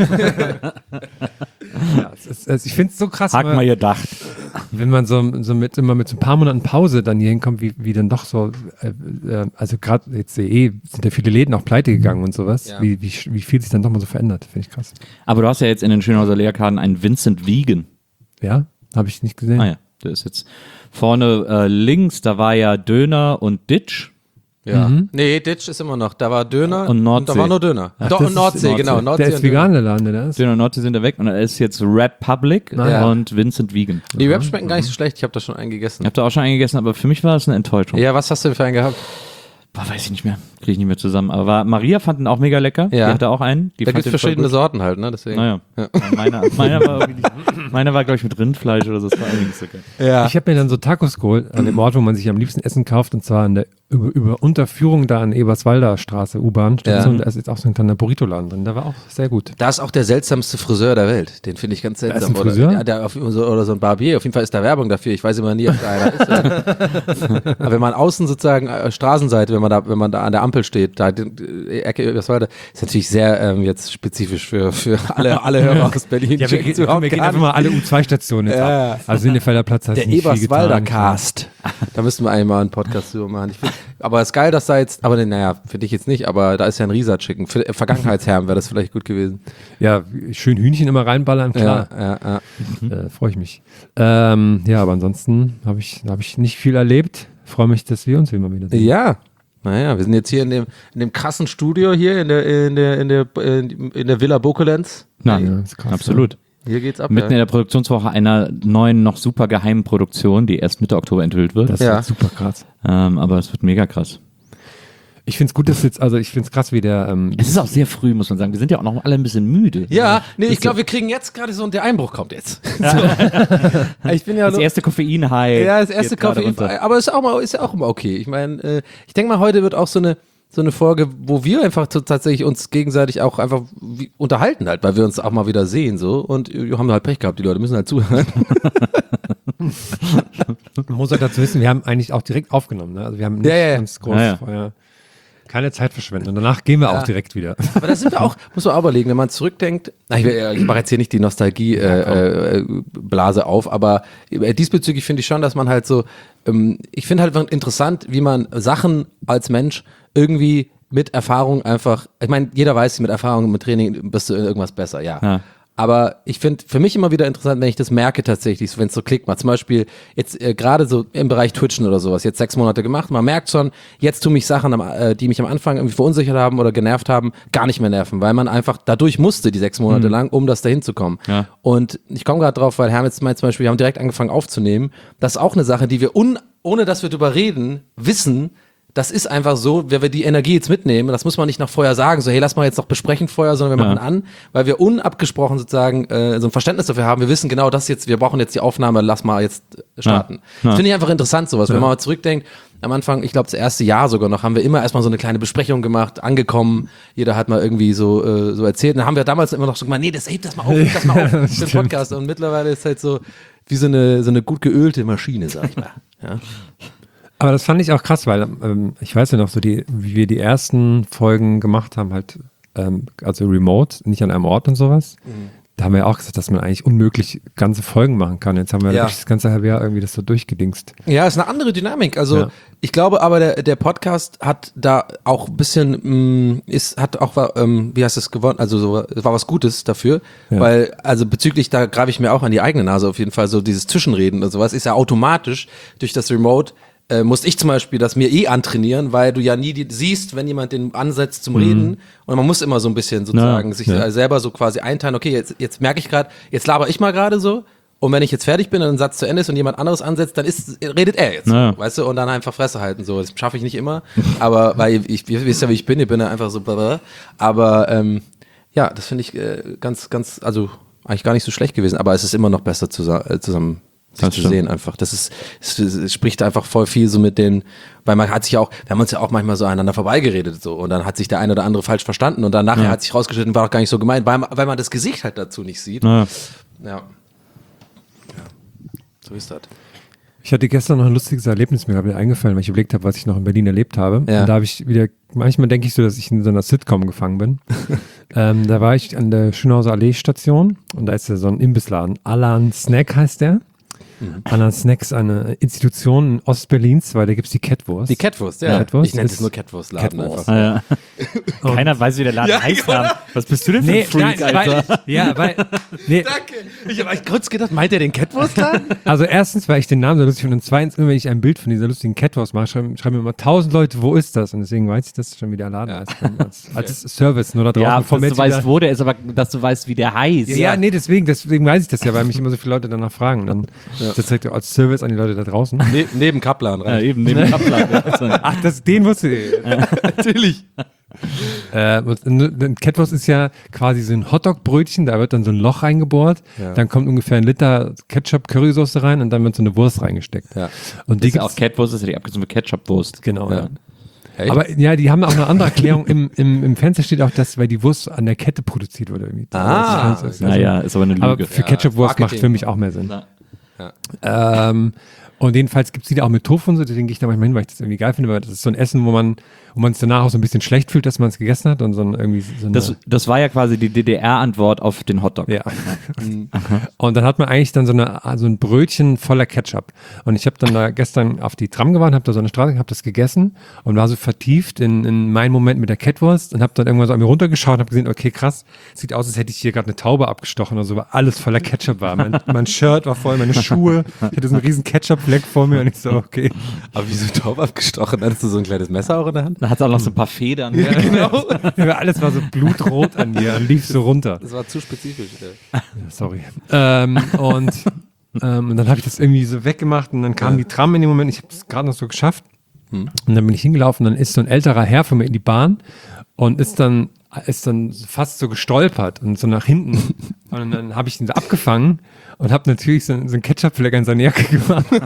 Ja, es ist, es, ich finde es so krass, hak wenn, mal gedacht. wenn man so, so mit, immer mit so ein paar Monaten Pause dann hier hinkommt, wie, wie dann doch so, äh, äh, also gerade jetzt eh sind ja viele Läden auch pleite gegangen und sowas, Ja. wie, wie, wie viel sich dann doch mal so verändert, finde ich krass. Aber du hast ja jetzt in den Schönhauser Lehrkarten einen Vincent Wiegen. Ja, habe ich nicht gesehen. Ah ja, der ist jetzt vorne äh, links, da war ja Döner und Ditch. Ja. Mhm. Nee, Ditch ist immer noch. Da war Döner Und Nordsee. da war nur Döner. Ach, Doch, das und Nordsee, ist genau. Nordsee. Nordsee Der ist und Döner. vegan, der Laden, der ist. Döner Norte sind da weg und er ist jetzt Republic Ja. und Vincent Vegan. Die Wraps schmecken gar nicht so schlecht. Ich habe da schon einen gegessen. Ich habe da auch schon einen gegessen, aber für mich war es eine Enttäuschung. Ja, was hast du für einen gehabt? Boah, weiß ich nicht mehr. Kriege ich nicht mehr zusammen. Aber war, Maria fand ihn auch mega lecker. Ja. Die hatte auch einen. Die Da fand gibt es den voll verschiedene gut. Sorten halt, ne? Deswegen. Naja. Ja. Meiner, meiner war, irgendwie nicht- meiner war glaube ich, mit Rindfleisch oder so. Das war irgendwie nicht so geil. Ja. Ich habe mir dann so Tacos geholt an dem Ort, wo man sich am liebsten Essen kauft, und zwar an der über, über Unterführung da an Eberswalder Straße, U-Bahn-Station. Ja. Da ist jetzt auch so ein kleiner Burrito-Laden drin. Der war auch sehr gut. Da ist auch der seltsamste Friseur der Welt. Den finde ich ganz seltsam. ist ein oder, Friseur? ja, der auf, so, oder so ein Barbier. Auf jeden Fall ist da Werbung dafür. Ich weiß immer nie, ob da einer ist. Aber wenn man außen sozusagen äh, Straßenseite, wenn man da, wenn man da an der Ampel steht, da die, die Ecke Eberswalder, ist natürlich sehr ähm, jetzt spezifisch für, für alle, alle Hörer aus Berlin. Ja, wir, Checken's wir, überhaupt wir gehen gar einfach nicht. mal alle U zwei Stationen jetzt Ja. ab. Also Sinnefelder Platz hat Der nicht viel Eberswalder getan. Cast. Da müssten wir einmal einen Podcast drüber machen. Ich find, aber es ist geil, dass da jetzt, aber naja, finde ich jetzt nicht, aber da ist ja ein Rieser-Chicken. Für Vergangenheitsherren wäre das vielleicht gut gewesen. Ja, schön Hühnchen immer reinballern, klar. Ja, ja, ja. Äh, Freue ich mich. Ähm, ja, aber ansonsten habe ich, hab ich nicht viel erlebt. Freue mich, dass wir uns wieder mal wieder sehen. Ja. Naja, wir sind jetzt hier in dem, in dem krassen Studio hier in der, in der, in der, in der Villa Bokelenz. Na, Ja, ist krass, absolut. Hier geht's ab. Mitten in ja. der Produktionswoche einer neuen, noch super geheimen Produktion, die erst Mitte Oktober enthüllt wird. Das Ja. ist super krass. Ähm, aber es wird mega krass. Ich finde es gut, dass jetzt, also ich finde es krass, wie der, ähm, Es ist auch sehr früh, muss man sagen. Wir sind ja auch noch alle ein bisschen müde. Ja, nee, ich glaube, wir kriegen jetzt gerade so, und der Einbruch kommt jetzt. So. Ich bin ja Das erste Koffein-High. Ja, das erste geht gerade Koffein, runter. aber ist auch mal, ist ja auch immer okay. Ich meine, äh, ich denke mal, heute wird auch so eine, so eine Folge, wo wir einfach t- tatsächlich uns gegenseitig auch einfach wie, unterhalten halt, weil wir uns auch mal wieder sehen so, und wir haben halt Pech gehabt, die Leute müssen halt zuhören. man muss halt dazu wissen, wir haben eigentlich auch direkt aufgenommen, ne? Also wir haben nicht Ja, ja, ja. ganz groß Ja, ja. vorher keine Zeit verschwenden. Und danach gehen wir auch direkt wieder. Aber da sind wir auch, muss man auch überlegen, wenn man zurückdenkt, na, ich, will- ich mache jetzt hier nicht die Nostalgie-Blase äh, äh, Blase auf, aber äh, diesbezüglich finde ich schon, dass man halt so, ähm, ich finde halt interessant, wie man Sachen als Mensch irgendwie mit Erfahrung einfach, ich meine, jeder weiß, mit Erfahrung, mit Training bist du in irgendwas besser, ja. Ja. Aber ich finde für mich immer wieder interessant, wenn ich das merke tatsächlich, wenn es so klickt mal. Zum Beispiel jetzt äh, gerade so im Bereich Twitchen oder sowas, jetzt sechs Monate gemacht, man merkt schon, jetzt tun mich Sachen, am, äh, die mich am Anfang irgendwie verunsichert haben oder genervt haben, gar nicht mehr nerven, weil man einfach dadurch musste, die sechs Monate lang, um das dahin zu kommen. Ja. Und ich komme gerade drauf, weil Hermes meint zum Beispiel, wir haben direkt angefangen aufzunehmen. Das ist auch eine Sache, die wir, un, ohne dass wir drüber reden, wissen, das ist einfach so, wenn wir die Energie jetzt mitnehmen, das muss man nicht noch vorher sagen, so hey, lass mal jetzt noch besprechen vorher, sondern wir Ja. machen an, weil wir unabgesprochen sozusagen äh, so ein Verständnis dafür haben, wir wissen genau, das jetzt, wir brauchen jetzt die Aufnahme, lass mal jetzt äh, starten. Ja. Das finde ich einfach interessant sowas, wenn man mal zurückdenkt, am Anfang, ich glaube das erste Jahr sogar noch, haben wir immer erstmal so eine kleine Besprechung gemacht, angekommen, jeder hat mal irgendwie so äh, so erzählt, und dann haben wir damals immer noch so gemacht, nee, das hebt das mal auf, heb das mal auf, Ja, für den Podcast, und mittlerweile ist halt so wie so eine, so eine gut geölte Maschine, sag ich mal. Ja. Aber das fand ich auch krass, weil ähm, ich weiß ja noch so, die, wie wir die ersten Folgen gemacht haben, halt, ähm, also remote, nicht an einem Ort und sowas. Mhm. Da haben wir ja auch gesagt, dass man eigentlich unmöglich ganze Folgen machen kann. Jetzt haben wir Ja. wirklich das ganze halbe Jahr irgendwie das so durchgedingst. Ja, ist eine andere Dynamik. Also Ja. ich glaube aber, der, der Podcast hat da auch ein bisschen, mh, ist, hat auch, ähm, wie heißt es gewonnen, also so, es war was Gutes dafür, Ja. weil, also bezüglich, da greife ich mir auch an die eigene Nase auf jeden Fall, so dieses Zwischenreden und sowas ist ja automatisch durch das Remote, äh, musste ich zum Beispiel das mir eh antrainieren, weil du ja nie die, siehst, wenn jemand den ansetzt zum Reden, und man muss immer so ein bisschen sozusagen Ja, sich ja. äh, selber so quasi einteilen, okay, jetzt, jetzt merke ich gerade, jetzt laber ich mal gerade so, und wenn ich jetzt fertig bin und ein Satz zu Ende ist und jemand anderes ansetzt, dann ist, redet er jetzt, Ja. weißt du, und dann einfach Fresse halten, so, das schaffe ich nicht immer, aber, weil ich, ihr wisst ja, wie ich bin, ich bin ja einfach so, blablabla. Aber, ähm, ja, das finde ich äh, ganz, ganz, also eigentlich gar nicht so schlecht gewesen, aber es ist immer noch besser zusammen, äh, zusammen sich Das zu stimmt. sehen einfach. Das ist, es, es spricht einfach voll viel so mit den, weil man hat sich ja auch, wir haben uns ja auch manchmal so aneinander vorbeigeredet so, und dann hat sich der eine oder andere falsch verstanden, und dann nachher Ja. hat sich rausgestellt, war doch gar nicht so gemeint, weil, man- weil man das Gesicht halt dazu nicht sieht. Ja. Ja. Ja. So ist das. Ich hatte gestern noch ein lustiges Erlebnis mir gerade eingefallen, weil ich überlegt habe, was ich noch in Berlin erlebt habe. Ja. Und da habe ich wieder, manchmal denke ich so, dass ich in so einer Sitcom gefangen bin. ähm, da war ich an der Schönhauser Allee Station, und da ist ja so ein Imbissladen. Alan Snack heißt der. anderen Snacks eine Institution in Ostberlins, weil da gibt es die Catwurst. Die Catwurst, ja. Catwurst ich nenne ist- es nur Catwurst-Laden Catwurst. einfach. Ah, ja. Keiner weiß, wie der Laden Ja, heißt. oder? Haben. Was bist du denn für Nee, ein Freak, nein, Alter? weil, ja, weil, nee, Danke. Ich habe echt kurz gedacht, meint er den Catwurst-Laden? also erstens, weil ich den Namen so lustig finde und zweitens, immer wenn ich ein Bild von dieser lustigen Catwurst mache, schreiben, schreiben mir immer tausend Leute, wo ist das? Und deswegen weiß ich, dass es schon wieder Laden heißt. Als, als Service nur da draußen. Ja, bevor dass mir du jetzt weißt, wieder- wo der ist, aber dass du weißt, wie der heißt. Ja, ja, nee, deswegen, deswegen weiß ich das ja, weil mich immer so viele Leute danach fragen. Dann ist das direkt als Service an die Leute da draußen. Ne, neben Kaplan Ja, rein. eben, neben dem Abladen. Ach, das, den wusste ich. Natürlich. Äh, und ein Catwurst ist ja quasi so ein Hotdog-Brötchen, da wird dann so ein Loch reingebohrt, Ja. dann kommt ungefähr ein Liter Ketchup-Currysoße rein und dann wird so eine Wurst reingesteckt. Ja. Und die Das ist auch gibt's, Catwurst, ist ja die Abkürzung für Ketchup-Wurst. genau, ja. Echt? Aber ja, die haben auch eine andere Erklärung. Im, im, Im Fenster steht auch, dass, weil die Wurst an der Kette produziert wurde. Irgendwie. Ah, das ist also, Naja, ist aber eine Lüge. aber für Ja, Ketchup-Wurst macht Marketing. für mich auch mehr Sinn. Na. Ähm, und jedenfalls gibt es die da auch mit Tofu und so, deswegen gehe ich da manchmal hin, weil ich das irgendwie geil finde, weil das ist so ein Essen, wo man, wo man es danach auch so ein bisschen schlecht fühlt, dass man es gegessen hat und so ein, irgendwie so eine, Das, das war ja quasi die D D R-Antwort auf den Hotdog. ja. Und dann hat man eigentlich dann so, eine, so ein Brötchen voller Ketchup. Und ich habe dann da gestern auf die Tram gewartet, habe da so eine Straße, habe das gegessen und war so vertieft in, in meinen Moment mit der Catwurst und habe dann irgendwann so an mir runtergeschaut und habe gesehen, okay, krass, sieht aus, als hätte ich hier gerade eine Taube abgestochen oder so, weil alles voller Ketchup war. Mein, mein Shirt war voll, meine Schuhe, ich hatte so einen riesen Ketchup-Fleck vor mir und ich so, okay. Aber wieso taub abgestochen? Hattest du so ein kleines Messer auch in der Hand? Da hat es auch noch so ein paar Federn. Genau. Ja, alles war so blutrot an mir und lief so runter. Das war zu spezifisch. Ja. Sorry. Ähm, und, ähm, und dann habe ich das irgendwie so weggemacht und dann kam die Tram in dem Moment, ich habe es gerade noch so geschafft. Und dann bin ich hingelaufen, dann ist so ein älterer Herr von mir in die Bahn und ist dann, ist dann fast so gestolpert und so nach hinten. Und dann habe ich ihn so abgefangen und habe natürlich so, so einen Ketchup-Fleck an seine Jacke gemacht. Und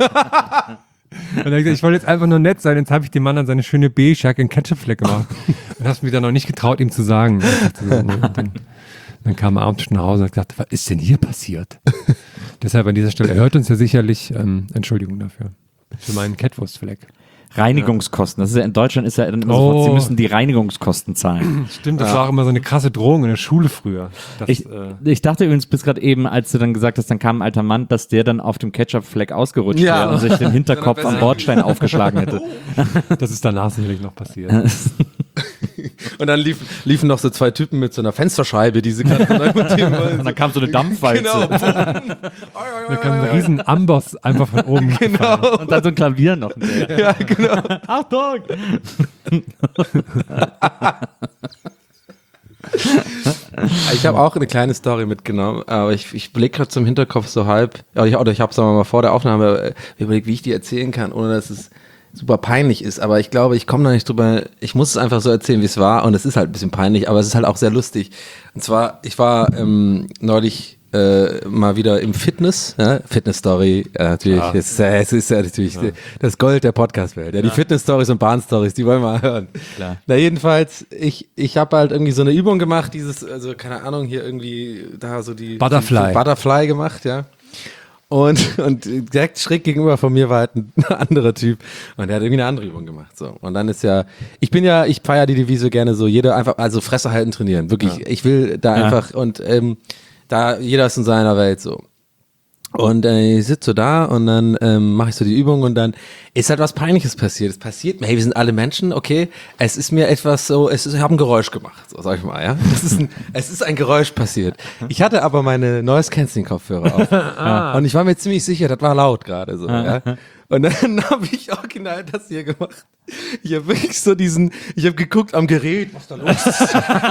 dann hab ich gesagt, ich wollte jetzt einfach nur nett sein, jetzt habe ich dem Mann an seine schöne Beige-Jacke einen Ketchup-Fleck gemacht. Und hast mir dann noch nicht getraut, ihm zu sagen. Und ich dachte so, nee, dann, dann kam er abends nach Hause und hat gesagt, was ist denn hier passiert? Deshalb an dieser Stelle, er hört uns ja sicherlich, ähm, Entschuldigung dafür. Für meinen Catwurst-Fleck. Reinigungskosten. Das ist ja, in Deutschland ist ja dann immer Oh. sofort, sie müssen die Reinigungskosten zahlen. Stimmt, das war auch immer so eine krasse Drohung in der Schule früher. Das, Ich, äh, ich dachte übrigens bis gerade eben, als du dann gesagt hast, dann kam ein alter Mann, dass der dann auf dem Ketchup-Fleck ausgerutscht Ja. wäre und sich den Hinterkopf am Bordstein aufgeschlagen hätte. das ist danach sicherlich noch passiert. Und dann liefen, liefen noch so zwei Typen mit so einer Fensterscheibe, die sie gerade neu montieren wollen. Und dann kam so eine Dampfwalze. Genau. Da kam ein riesen Amboss einfach von oben. Genau. Und dann so ein Klavier noch. hinterher. Ja, genau. Achtung! Ich habe auch eine kleine Story mitgenommen, aber ich, ich blicke gerade zum Hinterkopf so halb, oder ich, oder ich habe es mal vor der Aufnahme äh, überlegt, wie ich die erzählen kann, ohne dass es super peinlich ist, aber ich glaube, ich komme da nicht drüber, ich muss es einfach so erzählen, wie es war und es ist halt ein bisschen peinlich, aber es ist halt auch sehr lustig. Und zwar, ich war ähm, neulich äh, mal wieder im Fitness, ja? Fitness-Story, ja, natürlich, Ja. Es, äh, es ist ja natürlich das Gold der Podcast-Welt, ja, die Fitness-Stories und Bahn-Stories, die wollen wir mal hören. Klar. Na jedenfalls, ich, ich habe halt irgendwie so eine Übung gemacht, dieses, also keine Ahnung, hier irgendwie da so die Butterfly. die Butterfly gemacht, ja. Und, und direkt schräg gegenüber von mir war halt ein anderer Typ und der hat irgendwie eine andere Übung gemacht. So. Und dann ist ja, ich bin ja, ich feiere die Devise gerne so, jeder einfach, also Fresse halten, trainieren. Wirklich, ich will da Ja. einfach und ähm, da, jeder ist in seiner Welt so. Und äh, ich sitze so da und dann ähm, mache ich so die Übung und dann ist halt was Peinliches passiert. Es passiert mir, hey, wir sind alle Menschen, okay. Es ist mir etwas so, es ist, ich habe ein Geräusch gemacht, so sag ich mal, ja. Das ist ein, es ist ein Geräusch passiert. Ich hatte aber meine Noise Cancelling Kopfhörer auf ja. Und ich war mir ziemlich sicher, das war laut gerade so, ja. Und dann habe ich original das hier gemacht. Ich habe wirklich so diesen, ich habe geguckt am Gerät, was da los ist.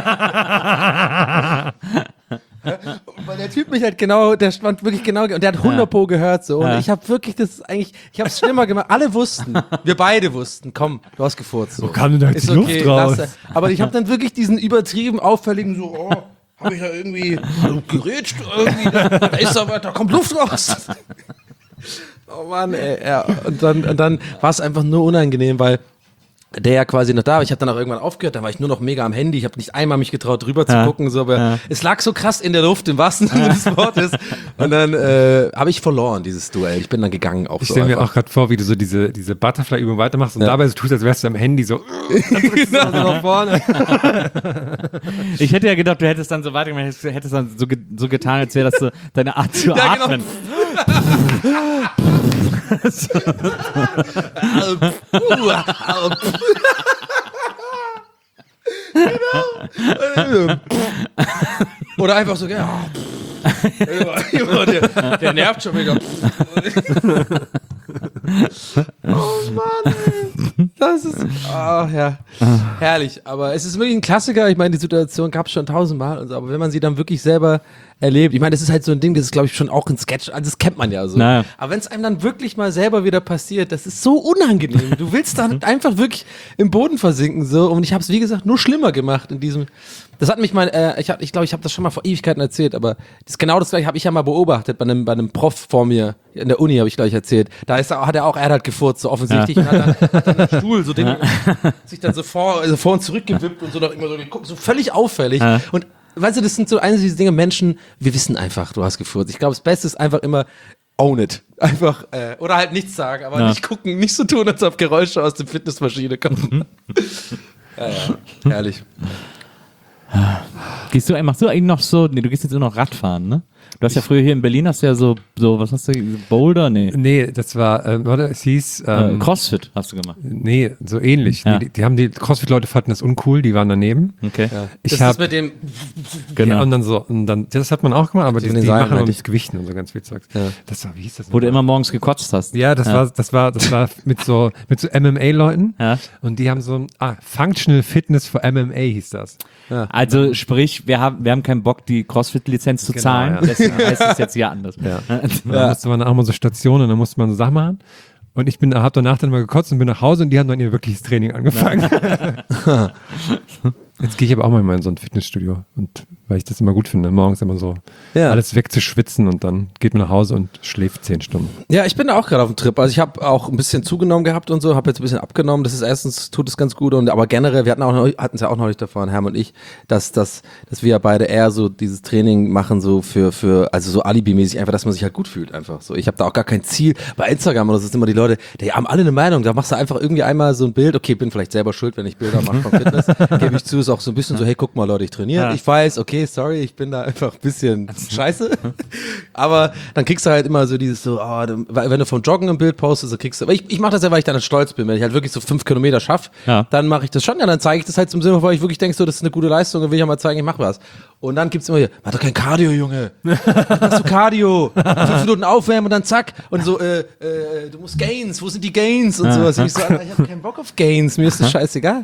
Weil der Typ mich halt genau, der stand wirklich genau, und der hat hundert Pro gehört so. Und Ja. ich habe wirklich, das ist eigentlich, ich habe es schlimmer gemacht. Alle wussten, wir beide wussten, komm, du hast gefurzt. So. Wo kam denn da jetzt Ist die Luft raus? lass- Aber ich habe dann wirklich diesen übertrieben auffälligen so, oh, habe ich da irgendwie so gerätscht, irgendwie, da, da ist aber, da kommt Luft raus. Oh Mann, ey, ja. Und dann, und dann war es einfach nur unangenehm, weil der ja quasi noch da war. Ich habe dann auch irgendwann aufgehört, da war ich nur noch mega am Handy. Ich habe nicht einmal mich getraut, drüber zu Ja. gucken. So, aber Ja. es lag so krass in der Luft, im wahrsten Sinne des Wortes. Und dann äh, habe ich verloren, dieses Duell. Ich bin dann gegangen auch Ich so stelle mir einfach. auch gerade vor, wie du so diese, diese Butterfly-Übung weitermachst und Ja. dabei so tust, als wärst du am Handy so, dann drückst du so nach vorne. Ich hätte ja gedacht, du hättest dann so weitergemacht, hättest, hättest dann so, ge so getan, als wäre das so deine Art zu Ja, genau. atmen. Genau. Oder einfach so, ja. der, der nervt schon wieder. Oh Mann, ey. Das ist, ach ja, herrlich. Aber es ist wirklich ein Klassiker. Ich meine, die Situation gab es schon tausendmal und so, aber wenn man sie dann wirklich selber erlebt, ich meine, das ist halt so ein Ding, das ist, glaube ich, schon auch ein Sketch, also das kennt man ja so. Naja. Aber wenn es einem dann wirklich mal selber wieder passiert, das ist so unangenehm. Du willst dann einfach wirklich im Boden versinken so und ich habe es, wie gesagt, nur schlimmer gemacht in diesem. Das hat mich mal, äh, ich glaube, ich, glaub, ich habe das schon mal vor Ewigkeiten erzählt, aber das ist genau das gleiche habe ich ja mal beobachtet bei einem, bei einem Prof vor mir in der Uni, habe ich gleich erzählt. Da ist er, hat er auch, er hat halt gefurzt, so offensichtlich, ja. Und hat dann, hat dann einen Stuhl, so den, sich dann so vor, also vor und zurück gewippt und so noch immer so geguckt, so völlig auffällig. Ja. Und weißt du, das sind so eines dieser Dinge, Menschen, wir wissen einfach, du hast gefurzt. Ich glaube, das Beste ist einfach immer, own it. Einfach, äh, oder halt nichts sagen, aber ja. Nicht gucken, nicht so tun, als ob Geräusche aus der Fitnessmaschine kommen. Ja, ja, herrlich. Gehst du, machst du eigentlich noch so, nee, du gehst jetzt nur noch Radfahren, ne? Du hast ja früher hier in Berlin, hast du ja so, so was hast du, Boulder? Nee. Nee, das war, ähm, warte, es hieß... Ähm, äh, Crossfit hast du gemacht. Nee, so ähnlich. Ja. Die, die haben die Crossfit-Leute fanden das uncool, die waren daneben. Okay. Ja. Ich das hab, ist mit dem... Genau. Ja, und dann so, und dann, das hat man auch gemacht, aber die, die Seilen, machen nur ich. mit Gewichten und so ganz viel Zeug. Ja. Das war, wie hieß das? Wo du immer morgens gekotzt hast. Ja, das ja. war, das war, das war mit so, mit so M M A-Leuten. Ja. Und die haben so ein, ah, Functional Fitness for M M A hieß das. Ja. Also sprich, wir haben, wir haben keinen Bock, die Crossfit-Lizenz zu Genau, zahlen. ja. Deswegen heißt es jetzt hier anders. Ja. Da musste man auch mal so Stationen, da musste man so Sachen machen. Und ich bin, habe danach dann mal gekotzt und bin nach Hause und die haben dann ihr wirkliches Training angefangen. Jetzt gehe ich aber auch mal in so ein Fitnessstudio und weil ich das immer gut finde, morgens immer so Ja. alles wegzuschwitzen und dann geht man nach Hause und schläft zehn Stunden. Ja, ich bin da auch gerade auf dem Trip. Also ich habe auch ein bisschen zugenommen gehabt und so, habe jetzt ein bisschen abgenommen. Das ist erstens, tut es ganz gut. Und aber generell, wir hatten auch noch, hatten es ja auch neulich davon, Herm und ich, dass, dass, dass wir ja beide eher so dieses Training machen, so für, für, also so alibimäßig, einfach, dass man sich halt gut fühlt einfach. So, ich habe da auch gar kein Ziel. Bei Instagram oder so sind immer die Leute, die haben alle eine Meinung. Da machst du einfach irgendwie einmal so ein Bild. Okay, bin vielleicht selber schuld, wenn ich Bilder mache vom Fitness. Gebe ich zu, ist auch so ein bisschen so, hey, guck mal Leute, ich trainiere. Ja. Ich weiß, okay, sorry, ich bin da einfach ein bisschen scheiße. Aber dann kriegst du halt immer so dieses so, oh, du, wenn du vom Joggen ein Bild postest, so kriegst du, aber ich, ich mache das ja, weil ich dann stolz bin, wenn ich halt wirklich so fünf Kilometer schaffe, Ja. dann mache ich das schon, ja, dann zeige ich das halt zum Sinne, weil ich wirklich denke, so, das ist eine gute Leistung und will ich ja mal zeigen, ich mache was. Und dann gibt's immer hier, mach doch kein Cardio, Junge. Machst du Cardio? Fünf Minuten aufwärmen und dann zack. Und so, äh, äh, du musst Gains, wo sind die Gains? Und sowas. Und ich so, Alter, ich habe keinen Bock auf Gains, mir ist das scheißegal.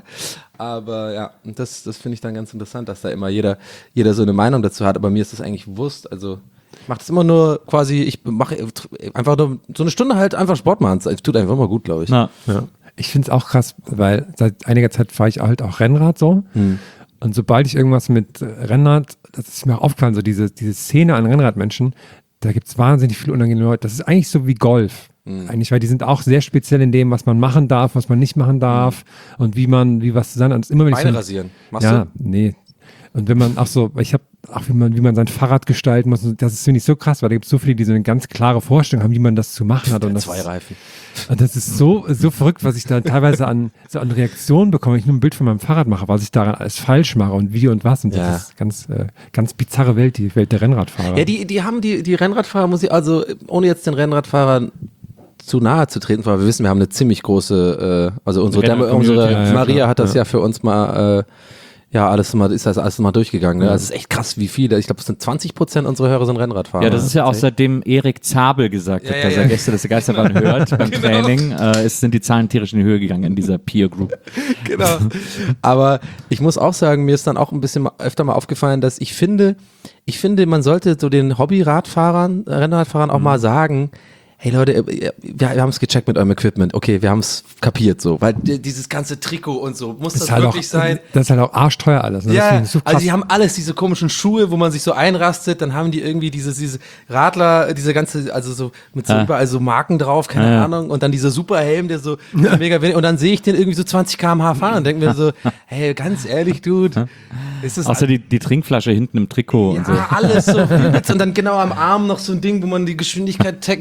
Aber ja, und das, das finde ich dann ganz interessant, dass da immer jeder, jeder so eine Meinung dazu hat. Aber mir ist das eigentlich bewusst. Also ich mache das immer nur quasi, ich mache einfach nur so eine Stunde halt einfach Sport machen. Das tut einfach immer gut, glaube ich. Na. Ja. Ich finde es auch krass, weil seit einiger Zeit fahre ich halt auch Rennrad so. Hm. Und sobald ich irgendwas mit Rennrad, das ist mir auch aufgefallen, so diese, diese Szene an Rennradmenschen, da gibt es wahnsinnig viele unangenehme Leute. Das ist eigentlich so wie Golf. Mhm. Eigentlich, weil die sind auch sehr speziell in dem, was man machen darf, was man nicht machen darf mhm. und wie man, wie was zu sein. Und immer wenn ich Beine so, rasieren. Machst ja, du? nee. Und wenn man auch so, ich habe auch wie man, wie man sein Fahrrad gestalten muss, das ist, finde ich, so krass, weil da gibt es so viele, die so eine ganz klare Vorstellung haben, wie man das zu machen hat. Und das, Zwei Reifen. und das ist so, so verrückt, was ich da teilweise an, so an Reaktionen bekomme, wenn ich nur ein Bild von meinem Fahrrad mache, was ich daran alles falsch mache und wie und was. Und Ja. das ist ganz, äh, ganz bizarre Welt, die Welt der Rennradfahrer. Ja, die, die haben die, die Rennradfahrer, muss ich, also ohne jetzt den Rennradfahrern zu nahe zu treten, weil wir wissen, wir haben eine ziemlich große, äh, also unsere, Dame, unsere Ja, ja, Maria klar. hat das Ja. ja für uns mal, äh, ja, alles mal, ist das alles mal durchgegangen. Ne? Das ist echt krass, wie viele. Ich glaube, es sind zwanzig Prozent unserer Hörer sind Rennradfahrer. Ja, das ist ja auch seitdem Erik Zabel gesagt hat, Ja, ja, dass ja. er Gäste des Geisterbahn hört beim Genau. Training. Äh, es sind die Zahlen tierisch in die Höhe gegangen in dieser Peer Group. Genau. Aber ich muss auch sagen, mir ist dann auch ein bisschen mal, öfter mal aufgefallen, dass ich finde, ich finde, man sollte so den Hobby-Radfahrern, äh, Rennradfahrern auch mal sagen, hey Leute, wir, wir haben es gecheckt mit eurem Equipment. Okay, wir haben es kapiert so, weil die- dieses ganze Trikot und so, muss das, ist halt wirklich auch, sein? Das ist halt auch arschteuer alles. Ne? Ja, Das ist so krass. also die haben alles, diese komischen Schuhe, wo man sich so einrastet, dann haben die irgendwie diese, diese Radler, diese ganze, also so mit so Ja. überall so Marken drauf, keine Ja, ja. Ahnung, und dann dieser Superhelm, der so mega wenig, und dann sehe ich den irgendwie so zwanzig Kilometer pro Stunde fahren und denke mir so, hey, ganz ehrlich, Dude, ist das Außer die, die Trinkflasche hinten im Trikot und so. ja, alles so übelst. Und dann genau am Arm noch so ein Ding, wo man die Geschwindigkeit checken kann.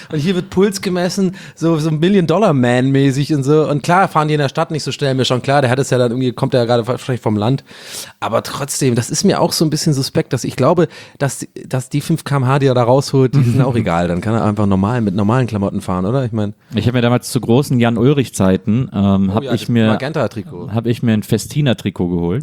und hier wird Puls gemessen, so, so Million-Dollar-Man-mäßig und so. Und klar fahren die in der Stadt nicht so schnell, mir schon klar, der hat es ja dann irgendwie, kommt ja gerade wahrscheinlich vom Land. Aber trotzdem, das ist mir auch so ein bisschen suspekt, dass ich glaube, dass, dass die fünf Kilometer pro Stunde, die er da rausholt, die sind auch egal. Dann kann er einfach normal mit normalen Klamotten fahren, oder? Ich meine. Ich habe mir damals zu großen Jan-Ulrich-Zeiten, ähm, Oh habe ja, ich das mir, Magenta-Trikot. habe ich mir ein Festina-Trikot geholt,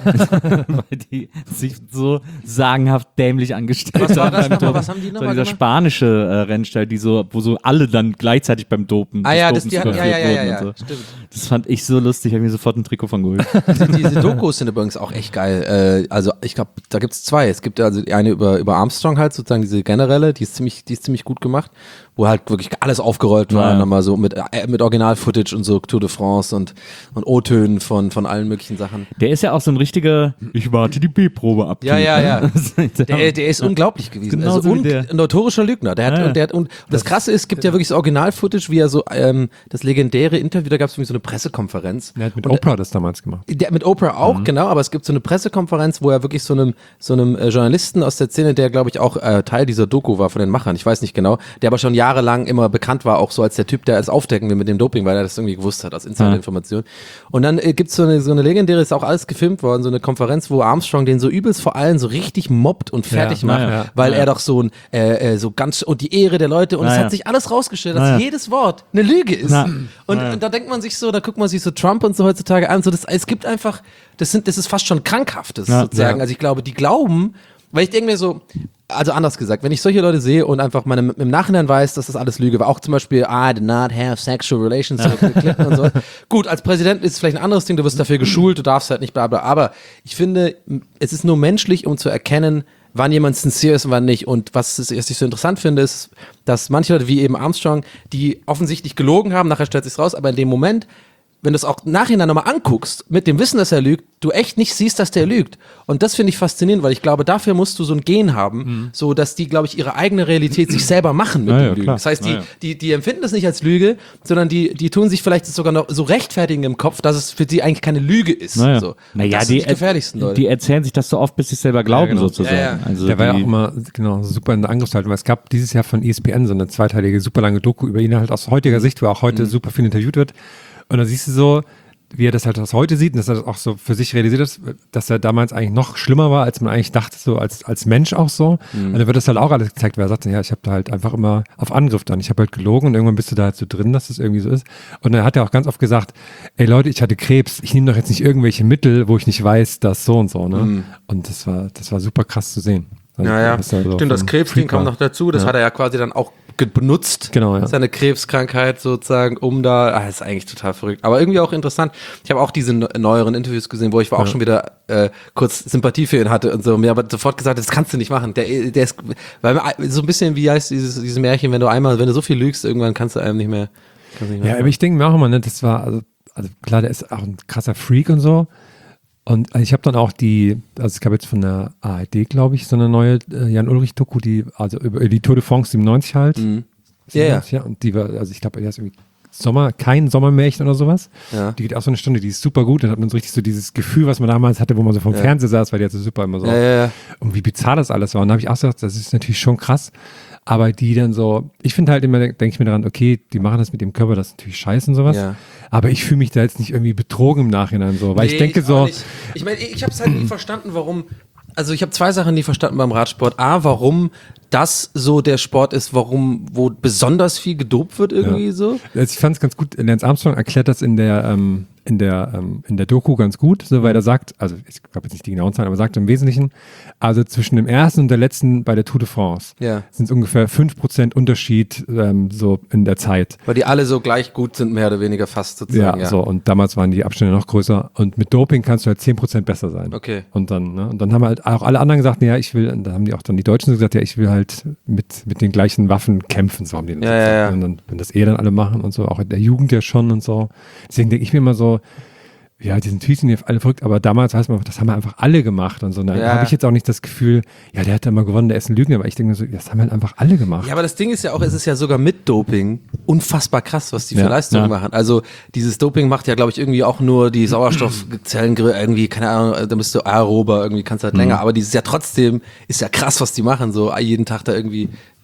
weil die sich so sagenhaft dämlich angestellt Was war haben das beim nochmal? Dopen. Was haben die So nochmal dieser gemacht? spanische äh, Rennstall, die so, wo so alle dann gleichzeitig beim Dopen Ah des ja, das, Dopens die hatten, ja, ja, überführt ja, ja, wurden ja, und so. stimmt. Das fand ich so lustig, habe mir sofort ein Trikot von geholt. Diese, diese Dokus sind übrigens auch echt geil. Äh, also ich glaube, da gibt es zwei. Es gibt also eine über, über Armstrong halt, sozusagen diese generelle, die ist ziemlich, die ist ziemlich gut gemacht, wo halt wirklich alles aufgerollt war, Ja. nochmal so mit, äh, mit Original-Footage und so Tour de France und, und O-Tönen von, von allen möglichen Sachen. Der ist ja auch so ein richtiger, ich warte die B-Probe ab. Ja, ja, ja. der, Der, der ist unglaublich gewesen. Genauso also wie un der. ein notorischer Lügner. Der hat, Ja, ja. und, der hat, und, und das Krasse ist, es gibt ja wirklich das Original-Footage, wie er so ähm, das legendäre Interview, da gab es irgendwie so eine Pressekonferenz. Er hat mit Und Oprah das damals gemacht. Der, mit Oprah auch, genau, aber es gibt so eine Pressekonferenz, wo er wirklich so einem, so einem äh, Journalisten aus der Szene, der glaube ich auch äh, Teil dieser Doku war von den Machern, ich weiß nicht genau, der aber schon jahrelang immer bekannt war, auch so als der Typ, der es aufdecken will mit dem Doping, weil er das irgendwie gewusst hat, als Insider-Information. Und dann äh, gibt es so eine, so eine legendäre, ist auch alles gefilmt worden, so eine Konferenz, wo Armstrong den so übelst vor allem so richtig mobbt und fertig Ja, macht, ja, ja. weil Ja. er doch so ein, äh, äh, so ganz, und die Ehre der Leute, und es Ja, hat ja. sich alles rausgestellt, dass Ja, ja. jedes Wort eine Lüge ist. Ja. Und, Ja. und da denkt man sich so, da guckt man sich so Trump und so heutzutage an, so das, es gibt einfach, das sind, das ist fast schon krankhaftes Ja. sozusagen. Ja. Also ich glaube, die glauben, weil ich denke mir so, also anders gesagt, wenn ich solche Leute sehe und einfach meine, im Nachhinein weiß, dass das alles Lüge war, auch zum Beispiel, I did not have sexual relations with Bill Clinton und so. Gut, als Präsident ist es vielleicht ein anderes Ding, du wirst dafür geschult, du darfst halt nicht bla bla, aber ich finde, es ist nur menschlich, um zu erkennen, wann jemand sincere ist und wann nicht. Und was, ist, was ich so interessant finde, ist, dass manche Leute, wie eben Armstrong, die offensichtlich gelogen haben, nachher stellt sich's raus, aber in dem Moment, wenn du es auch nachhinein nochmal anguckst, mit dem Wissen, dass er lügt, du echt nicht siehst, dass der lügt. Und das finde ich faszinierend, weil ich glaube, dafür musst du so ein Gen haben, Mhm. so dass die, glaube ich, ihre eigene Realität sich selber machen mit Ja, dem ja, Lügen. klar. Das heißt, die, Ja, ja. die, die empfinden das nicht als Lüge, sondern die, die tun sich vielleicht sogar noch so rechtfertigen im Kopf, dass es für sie eigentlich keine Lüge ist. Naja, So. naja das die, sind die gefährlichsten Leute. die erzählen sich das so oft, bis sie es selber glauben, genau. sozusagen. Ja, ja. Also Der war ja die- auch immer genau super in der Angriffshaltung, weil es gab dieses Jahr von E S P N so eine zweiteilige, super lange Doku über ihn halt aus heutiger Sicht, wo er auch heute Mhm. super viel interviewt wird. Und da siehst du so, wie er das halt aus heute sieht und dass er das auch so für sich realisiert hat, dass er damals eigentlich noch schlimmer war, als man eigentlich dachte, so als, als Mensch auch so. Mhm. Und da wird das halt auch alles gezeigt, weil er sagte, ja, ich habe da halt einfach immer auf Angriff dann. Ich habe halt gelogen und irgendwann bist du da halt so drin, dass das irgendwie so ist. Und dann hat er auch ganz oft gesagt, ey Leute, ich hatte Krebs, ich nehme doch jetzt nicht irgendwelche Mittel, wo ich nicht weiß, dass so und so, ne? Und das war, das war super krass zu sehen. Also, Ja, ja. dass er so Stimmt, das vom Krebsding Freak kommt war. noch dazu. Das Ja. hat er ja quasi dann auch ge- benutzt. Genau, ja. Seine Krebskrankheit sozusagen, um da. Ah, das ist eigentlich total verrückt. Aber irgendwie auch interessant. Ich habe auch diese ne- neueren Interviews gesehen, wo ich auch schon wieder äh, kurz Sympathie für ihn hatte und so. Mir aber sofort gesagt, das kannst du nicht machen. Der, der ist, weil so ein bisschen wie heißt dieses, dieses Märchen, wenn du einmal, wenn du so viel lügst, irgendwann kannst du einem nicht mehr. kannst nicht mehr Ja, aber ich denke mir auch immer, ne, das war, also, also klar, der ist auch ein krasser Freak und so. Und ich habe dann auch die, also es gab jetzt von der A R D, glaube ich, so eine neue äh, Jan-Ulrich-Doku, die, also über die Tour de France siebenundneunzig halt. Mhm. Ja, ja. siebenundneunzig, ja. Und die war, also ich glaube, die heißt irgendwie Sommer, kein Sommermärchen oder sowas. Ja. Die geht auch so eine Stunde, die ist super gut. Dann hat man so richtig so dieses Gefühl, was man damals hatte, wo man so vom Ja. Fernseher saß, weil die hat so super immer so. Ja, ja, ja. Und wie bizarr das alles war. Und da habe ich auch gesagt, das ist natürlich schon krass. Aber die dann so, ich finde halt immer, denke ich mir daran, okay, die machen das mit dem Körper, das ist natürlich scheiße und sowas. Ja. Aber ich fühle mich da jetzt nicht irgendwie betrogen im Nachhinein so. Weil ich Nee, denke auch so, nicht. Ich meine, ich habe es halt nie verstanden, warum. Also ich habe zwei Sachen nie verstanden beim Radsport. A, warum das so der Sport ist, warum, wo besonders viel gedopt wird irgendwie Ja. so. also ich fand es ganz gut, Lance Armstrong erklärt das in der, ähm, in der, ähm, in der Doku ganz gut, so, weil er sagt, also ich habe jetzt nicht die genauen Zahlen, aber er sagt im Wesentlichen, also zwischen dem ersten und der letzten bei der Tour de France Ja. sind es ungefähr fünf Prozent Unterschied ähm, so in der Zeit. Weil die alle so gleich gut sind, mehr oder weniger fast sozusagen. Ja, so, und damals waren die Abstände noch größer und mit Doping kannst du halt zehn Prozent besser sein. Okay. Und dann, ne, und dann haben halt auch alle anderen gesagt, ja, ich will, und dann haben die auch dann die Deutschen gesagt, ja, ich will halt mit, mit den gleichen Waffen kämpfen, so haben die das Ja, gesagt. ja, ja. Und dann, wenn das eh dann alle machen und so, auch in der Jugend ja schon und so. Deswegen denke ich mir immer so, ja, die sind natürlich sind die alle verrückt, aber damals weiß man, das haben wir einfach alle gemacht und so. Und dann Ja. habe ich jetzt auch nicht das Gefühl, ja, der hat da mal gewonnen, der ist ein Lügner, aber ich denke mir so, das haben halt einfach alle gemacht. Ja, aber das Ding ist ja auch, es ist ja sogar mit Doping unfassbar krass, was die für Ja, Leistungen ja. machen. Also dieses Doping macht ja, glaube ich, irgendwie auch nur die Sauerstoffzellen irgendwie, keine Ahnung, da bist du aerober, irgendwie kannst du halt länger, aber dieses ja trotzdem, ist ja krass, was die machen, so jeden Tag da irgendwie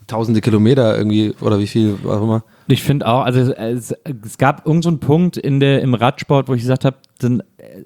tausende Kilometer irgendwie oder wie viel, was auch immer. Ich finde auch, also es, es gab irgend so einen Punkt in der, im Radsport, wo ich gesagt habe, dann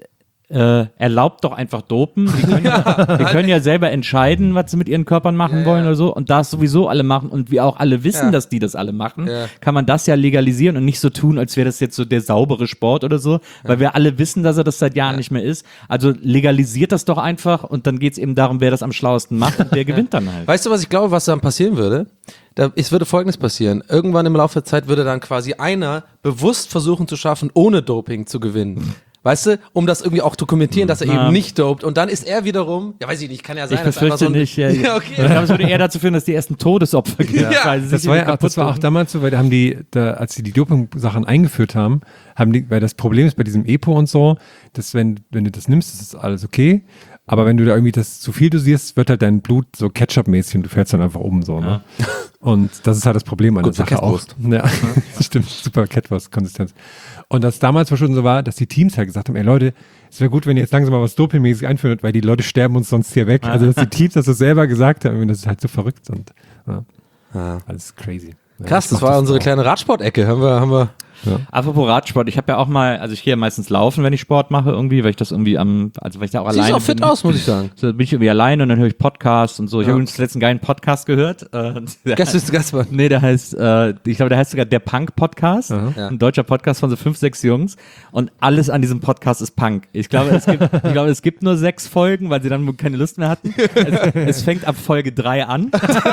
äh, erlaubt doch einfach dopen. Die können ja, die können ja selber entscheiden, was sie mit ihren Körpern machen Ja, wollen ja. oder so. Und da es sowieso alle machen und wir auch alle wissen, Ja. dass die das alle machen, Ja. kann man das ja legalisieren und nicht so tun, als wäre das jetzt so der saubere Sport oder so, weil wir alle wissen, dass er das seit Jahren nicht mehr ist. Also legalisiert das doch einfach und dann geht es eben darum, wer das am schlauesten macht und der gewinnt dann halt. Weißt du, was ich glaube, was dann passieren würde? Da, es würde Folgendes passieren. Irgendwann im Laufe der Zeit würde dann quasi einer bewusst versuchen zu schaffen, ohne Doping zu gewinnen. Weißt du, um das irgendwie auch dokumentieren, dass er Ja. eben nicht dopt. Und dann ist er wiederum, ja weiß ich nicht, kann ja sein, Ich dass einfach befürchte so ein, nicht. Ja, ja, Ich okay. glaube, es würde eher dazu führen, dass die ersten Todesopfer gibt. Ja, weil sie Das sich war, ja, kaputt das war auch dopen. damals so, weil da haben die, da, als sie die Doping-Sachen eingeführt haben, haben die, weil das Problem ist bei diesem Epo und so, dass wenn, wenn du das nimmst, ist das alles okay. Aber wenn du da irgendwie das zu viel dosierst, wird halt dein Blut so Ketchup-mäßig und du fällst dann einfach um so. Ne? Und das ist halt das Problem an Gut der für Sache auch. Catwurst. Ja, stimmt, super Catwurst-Konsistenz. Und das damals war schon so war, dass die Teams halt gesagt haben, ey Leute, es wäre gut, wenn ihr jetzt langsam mal was Dopingmäßig einführt, weil die Leute sterben uns sonst hier weg. Also dass die Teams das so selber gesagt haben, das ist halt so verrückt und ja, Ja. alles crazy. Ja, Krass, ich das mach war unsere auch. kleine Radsport-Ecke. Haben wir, haben wir. Apropos Radsport, ich habe ja auch mal, also ich gehe ja meistens laufen, wenn ich Sport mache irgendwie, weil ich das irgendwie am, also weil ich da auch Siehst alleine auch fit bin. aus, muss ich sagen. So bin ich irgendwie alleine und dann höre ich Podcasts und so. Ich Ja. habe übrigens letzten geilen Podcast gehört. Äh, der- Gast ist Gast war. Nee, der heißt, äh, ich glaube, der heißt sogar der Punk-Podcast. Ja. Ein deutscher Podcast von so fünf, sechs Jungs. Und alles an diesem Podcast ist Punk. Ich glaube, es gibt, ich glaube, es gibt nur sechs Folgen, weil sie dann keine Lust mehr hatten. Es, es fängt ab Folge drei an.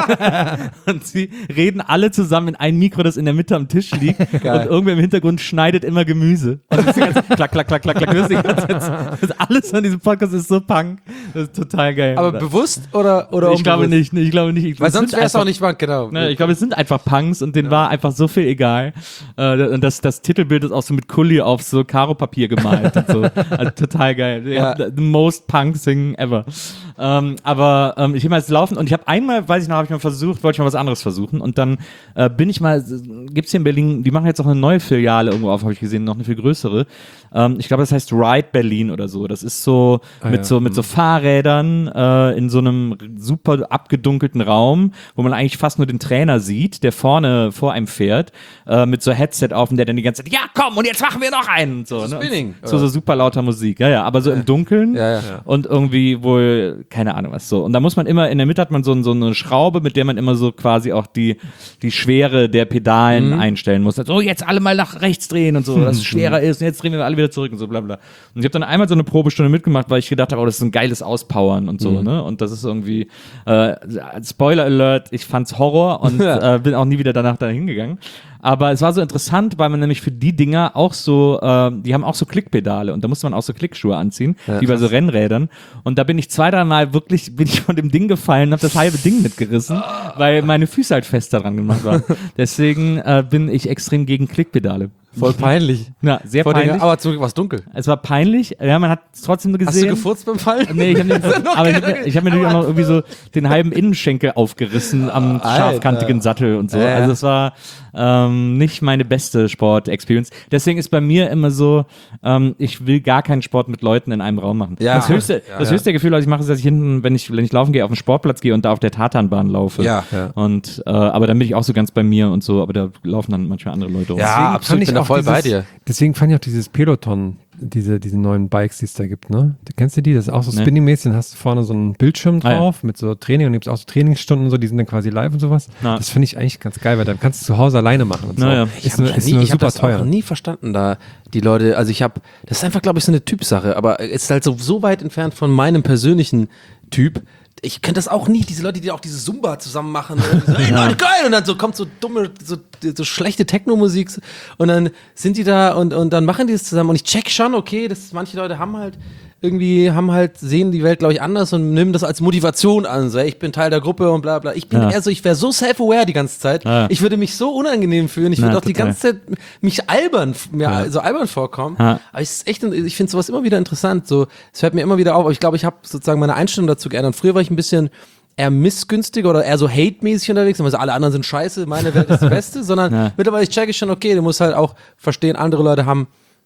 Und sie reden alle zusammen in ein Mikro, das in der Mitte am Tisch liegt. Geil. Und irgendwer im Hintergrund schneidet immer Gemüse. Und das ist die ganze, klack, klack, klack, klack, klack. Das ist die ganze Zeit- das alles an diesem Podcast ist so Punk. Das ist total geil. Aber bewusst oder, oder ich glaube unbewusst? nicht, ich glaube nicht. Weil Es sonst sind wäre es einfach- auch nicht Bank, genau. Ne, ich glaube, es sind einfach Punks und denen war einfach so viel egal. Äh, und das, das Titelbild ist auch so mit Kuli auf so Karo-Papier gemalt und so. Also total geil. Ja. Ja. The most punk thing ever. Ähm, aber ähm, ich will mal jetzt laufen und ich habe einmal, weiß ich noch, habe ich mal versucht, wollte ich mal was anderes versuchen und dann äh, bin ich mal, gibt's hier in Berlin, die machen jetzt auch eine neue Filiale irgendwo auf, habe ich gesehen, noch eine viel größere. Ähm, ich glaube, das heißt Ride Berlin oder so. Das ist so Ah, mit ja. so mit so Fahrrädern äh, in so einem super abgedunkelten Raum, wo man eigentlich fast nur den Trainer sieht, der vorne vor einem fährt, äh, mit so Headset auf und der dann die ganze Zeit, ja komm und jetzt machen wir noch einen. Und so, So ne? Spinning, Und So, so oder? super lauter Musik, ja, ja, aber so im Dunkeln Ja, ja. und irgendwie wohl, keine Ahnung was so. Und da muss man immer, in der Mitte hat man so, so eine Schraube, mit der man immer so quasi auch die, die Schwere der Pedalen einstellen muss. So, jetzt alle mal nach rechts drehen und so, dass es schwerer ist und jetzt drehen wir alle wieder zurück und so, bla bla. Und ich habe dann einmal so eine Probestunde mitgemacht, weil ich gedacht habe, oh, das ist ein geiles Auspowern und so, ne? Und das ist irgendwie, äh, Spoiler Alert, ich fand's Horror und äh, bin auch nie wieder danach da hingegangen. Aber es war so interessant, weil man nämlich für die Dinger auch so, äh, die haben auch so Klickpedale und da musste man auch so Klickschuhe anziehen, wie bei so Rennrädern. Und da bin ich zwei, drei Mal wirklich, bin ich von dem Ding gefallen und habe das halbe Ding mitgerissen, weil meine Füße halt fest daran gemacht waren. Deswegen äh, bin ich extrem gegen Klickpedale. Voll peinlich. Ja, sehr Vor peinlich. den, aber zum Glück war es dunkel. Es war peinlich, ja, man hat es trotzdem nur Hast du gesehen. gefurzt beim Fall? Nee, ich habe aber ich hab, mir- ich hab mir natürlich auch noch irgendwie so den halben Innenschenkel aufgerissen am Alter. scharfkantigen Sattel und so. Ja, ja. Also es war ähm, nicht meine beste Sport-Experience. Deswegen ist bei mir immer so, ähm, ich will gar keinen Sport mit Leuten in einem Raum machen. Ja. Das höchste, Ja, das ja. höchste Gefühl, was ich mache, ist, dass ich hinten, wenn ich, wenn ich laufen gehe, auf den Sportplatz gehe und da auf der Tatanbahn laufe. Ja. Ja. Und äh, aber dann bin ich auch so ganz bei mir und so, aber da laufen dann manchmal andere Leute rum. Ja. Deswegen absolut, fand ich bin da auch voll dieses, bei dir. Deswegen fand ich auch dieses Peloton, diese, diese neuen Bikes, die es da gibt, ne? Du kennst du die? Das ist auch so Nee. Spinning-mäßig, dann hast du vorne so einen Bildschirm Ah, ja. drauf mit so Training und gibt auch so Trainingsstunden und so, die sind dann quasi live und sowas. Na. Das finde ich eigentlich ganz geil, weil dann kannst du zu Hause alleine machen und so. Na ja. Ist hab nur, mich ist nie, nur ich hab super das teuer. auch nie verstanden, da die Leute, also ich habe, das ist einfach, glaube ich, so eine Typsache, aber es ist halt so, so weit entfernt von meinem persönlichen Typ. Ich könnte das auch nie, diese Leute, die auch diese Zumba zusammen machen. Und so, ey, Leute, geil! Und dann so kommt so dumme, so, so schlechte Techno-Musik und dann sind die da und, und dann machen die das zusammen und ich check schon, okay, das, manche Leute haben halt irgendwie, haben halt, sehen die Welt, glaube ich, anders und nehmen das als Motivation an. So, ey, ich bin Teil der Gruppe und bla bla. Ich bin Ja. eher so, ich wäre so self-aware die ganze Zeit. Ja. Ich würde mich so unangenehm fühlen. Ich Ja, würde auch die total. ganze Zeit mich albern, mir so albern vorkommen. Ja. Aber es ist echt, ich finde sowas immer wieder interessant. So, es fällt mir immer wieder auf. Aber ich glaube, ich habe sozusagen meine Einstellung dazu geändert. Früher war ich ein bisschen eher missgünstiger oder eher so hate-mäßig unterwegs, also alle anderen sind scheiße, meine Welt ist die beste, sondern Ja. mittlerweile checke ich schon, okay, du musst halt auch verstehen, andere Leute haben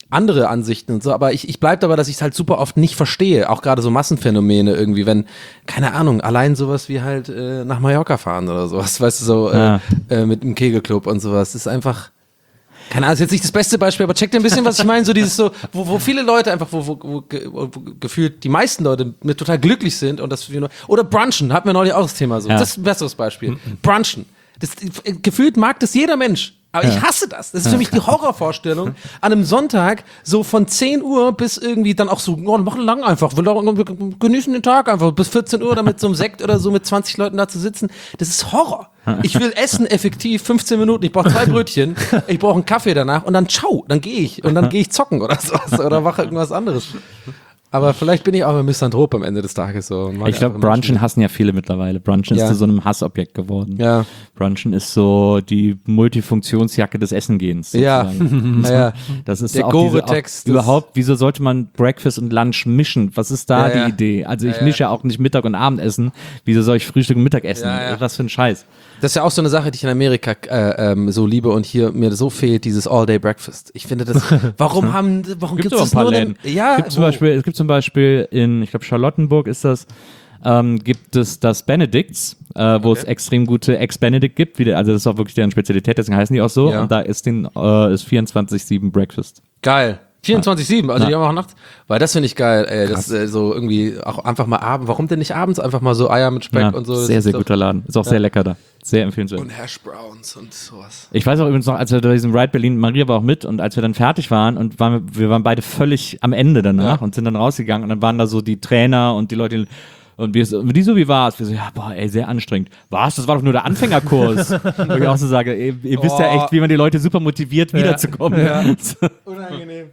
andere Ansichten und so, aber ich, ich bleibe dabei, dass ich es halt super oft nicht verstehe, auch gerade so Massenphänomene irgendwie, wenn, keine Ahnung, allein sowas wie halt äh, nach Mallorca fahren oder sowas, weißt du, so Ja. äh, äh, mit einem Kegelclub und sowas, das ist einfach, keine Ahnung, ist jetzt nicht das beste Beispiel, aber checkt ihr ein bisschen, was ich meine, so dieses so, wo, wo viele Leute einfach, wo, wo, wo, ge- wo gefühlt die meisten Leute mit total glücklich sind und das, oder brunchen, hatten wir neulich auch das Thema so, Ja. das ist ein besseres Beispiel, brunchen, das, gefühlt mag das jeder Mensch. Aber ich hasse das. Das ist für mich die Horrorvorstellung, an einem Sonntag so von zehn Uhr bis irgendwie dann auch so, oh, machen lang einfach, wir wir genießen den Tag einfach bis vierzehn Uhr, dann mit so einem Sekt oder so mit zwanzig Leuten da zu sitzen. Das ist Horror. Ich will essen effektiv fünfzehn Minuten, ich brauche zwei Brötchen, ich brauche einen Kaffee danach und dann ciao, dann gehe ich und dann gehe ich zocken oder sowas oder mache irgendwas anderes. Aber vielleicht bin ich auch ein Misanthrop am Ende des Tages so. und mag Ich glaube, einfach Menschen. Brunchen hassen ja viele mittlerweile. Brunchen Ja. ist zu so einem Hassobjekt geworden. Ja. Brunchen ist so die Multifunktionsjacke des Essengehens. Ja. sozusagen. Ja, ja. Das ist Der auch, diese, auch Gore-Text, das- überhaupt, wieso sollte man Breakfast und Lunch mischen? Was ist da Ja, die ja. Idee? Also ich Ja, ja. mische ja auch nicht Mittag und Abendessen. Wieso soll ich Frühstück und Mittagessen? Ja, ja. Was für ein Scheiß. Das ist ja auch so eine Sache, die ich in Amerika äh, ähm, so liebe und hier mir so fehlt, dieses All-Day-Breakfast. Ich finde das, warum haben, warum Gibt gibt es es ein paar nur Läden. den, ja, Es gibt zum wo- Beispiel, es gibt zum Beispiel in, ich glaube Charlottenburg ist das, ähm, gibt es das Benedicts, äh, wo es extrem gute Ex-Benedict gibt. Wie der, also das ist auch wirklich deren Spezialität, deswegen heißen die auch so. Ja. Und da ist den äh, ist vierundzwanzig sieben Breakfast. geil. vierundzwanzig sieben, also Ja. die haben auch nachts, weil das finde ich geil, ey, das äh, so irgendwie auch einfach mal abends, warum denn nicht abends einfach mal so Eier mit Speck Ja, und so. Das sehr, ist sehr doch- guter Laden. Ist auch sehr lecker da. Sehr empfehlenswert. Und Hash Browns und sowas. Ich weiß auch übrigens noch, als wir bei diesem Ride Berlin, Maria war auch mit und als wir dann fertig waren und waren, wir waren beide völlig am Ende danach Ja. und sind dann rausgegangen und dann waren da so die Trainer und die Leute und wir so, die so, wie war's? Wir so, ja, boah, ey, sehr anstrengend. Was? Das war doch nur der Anfängerkurs. Wo ich auch so sage, ey, ihr wisst ja Oh. echt, wie man die Leute super motiviert, wiederzukommen. So. Unangenehm.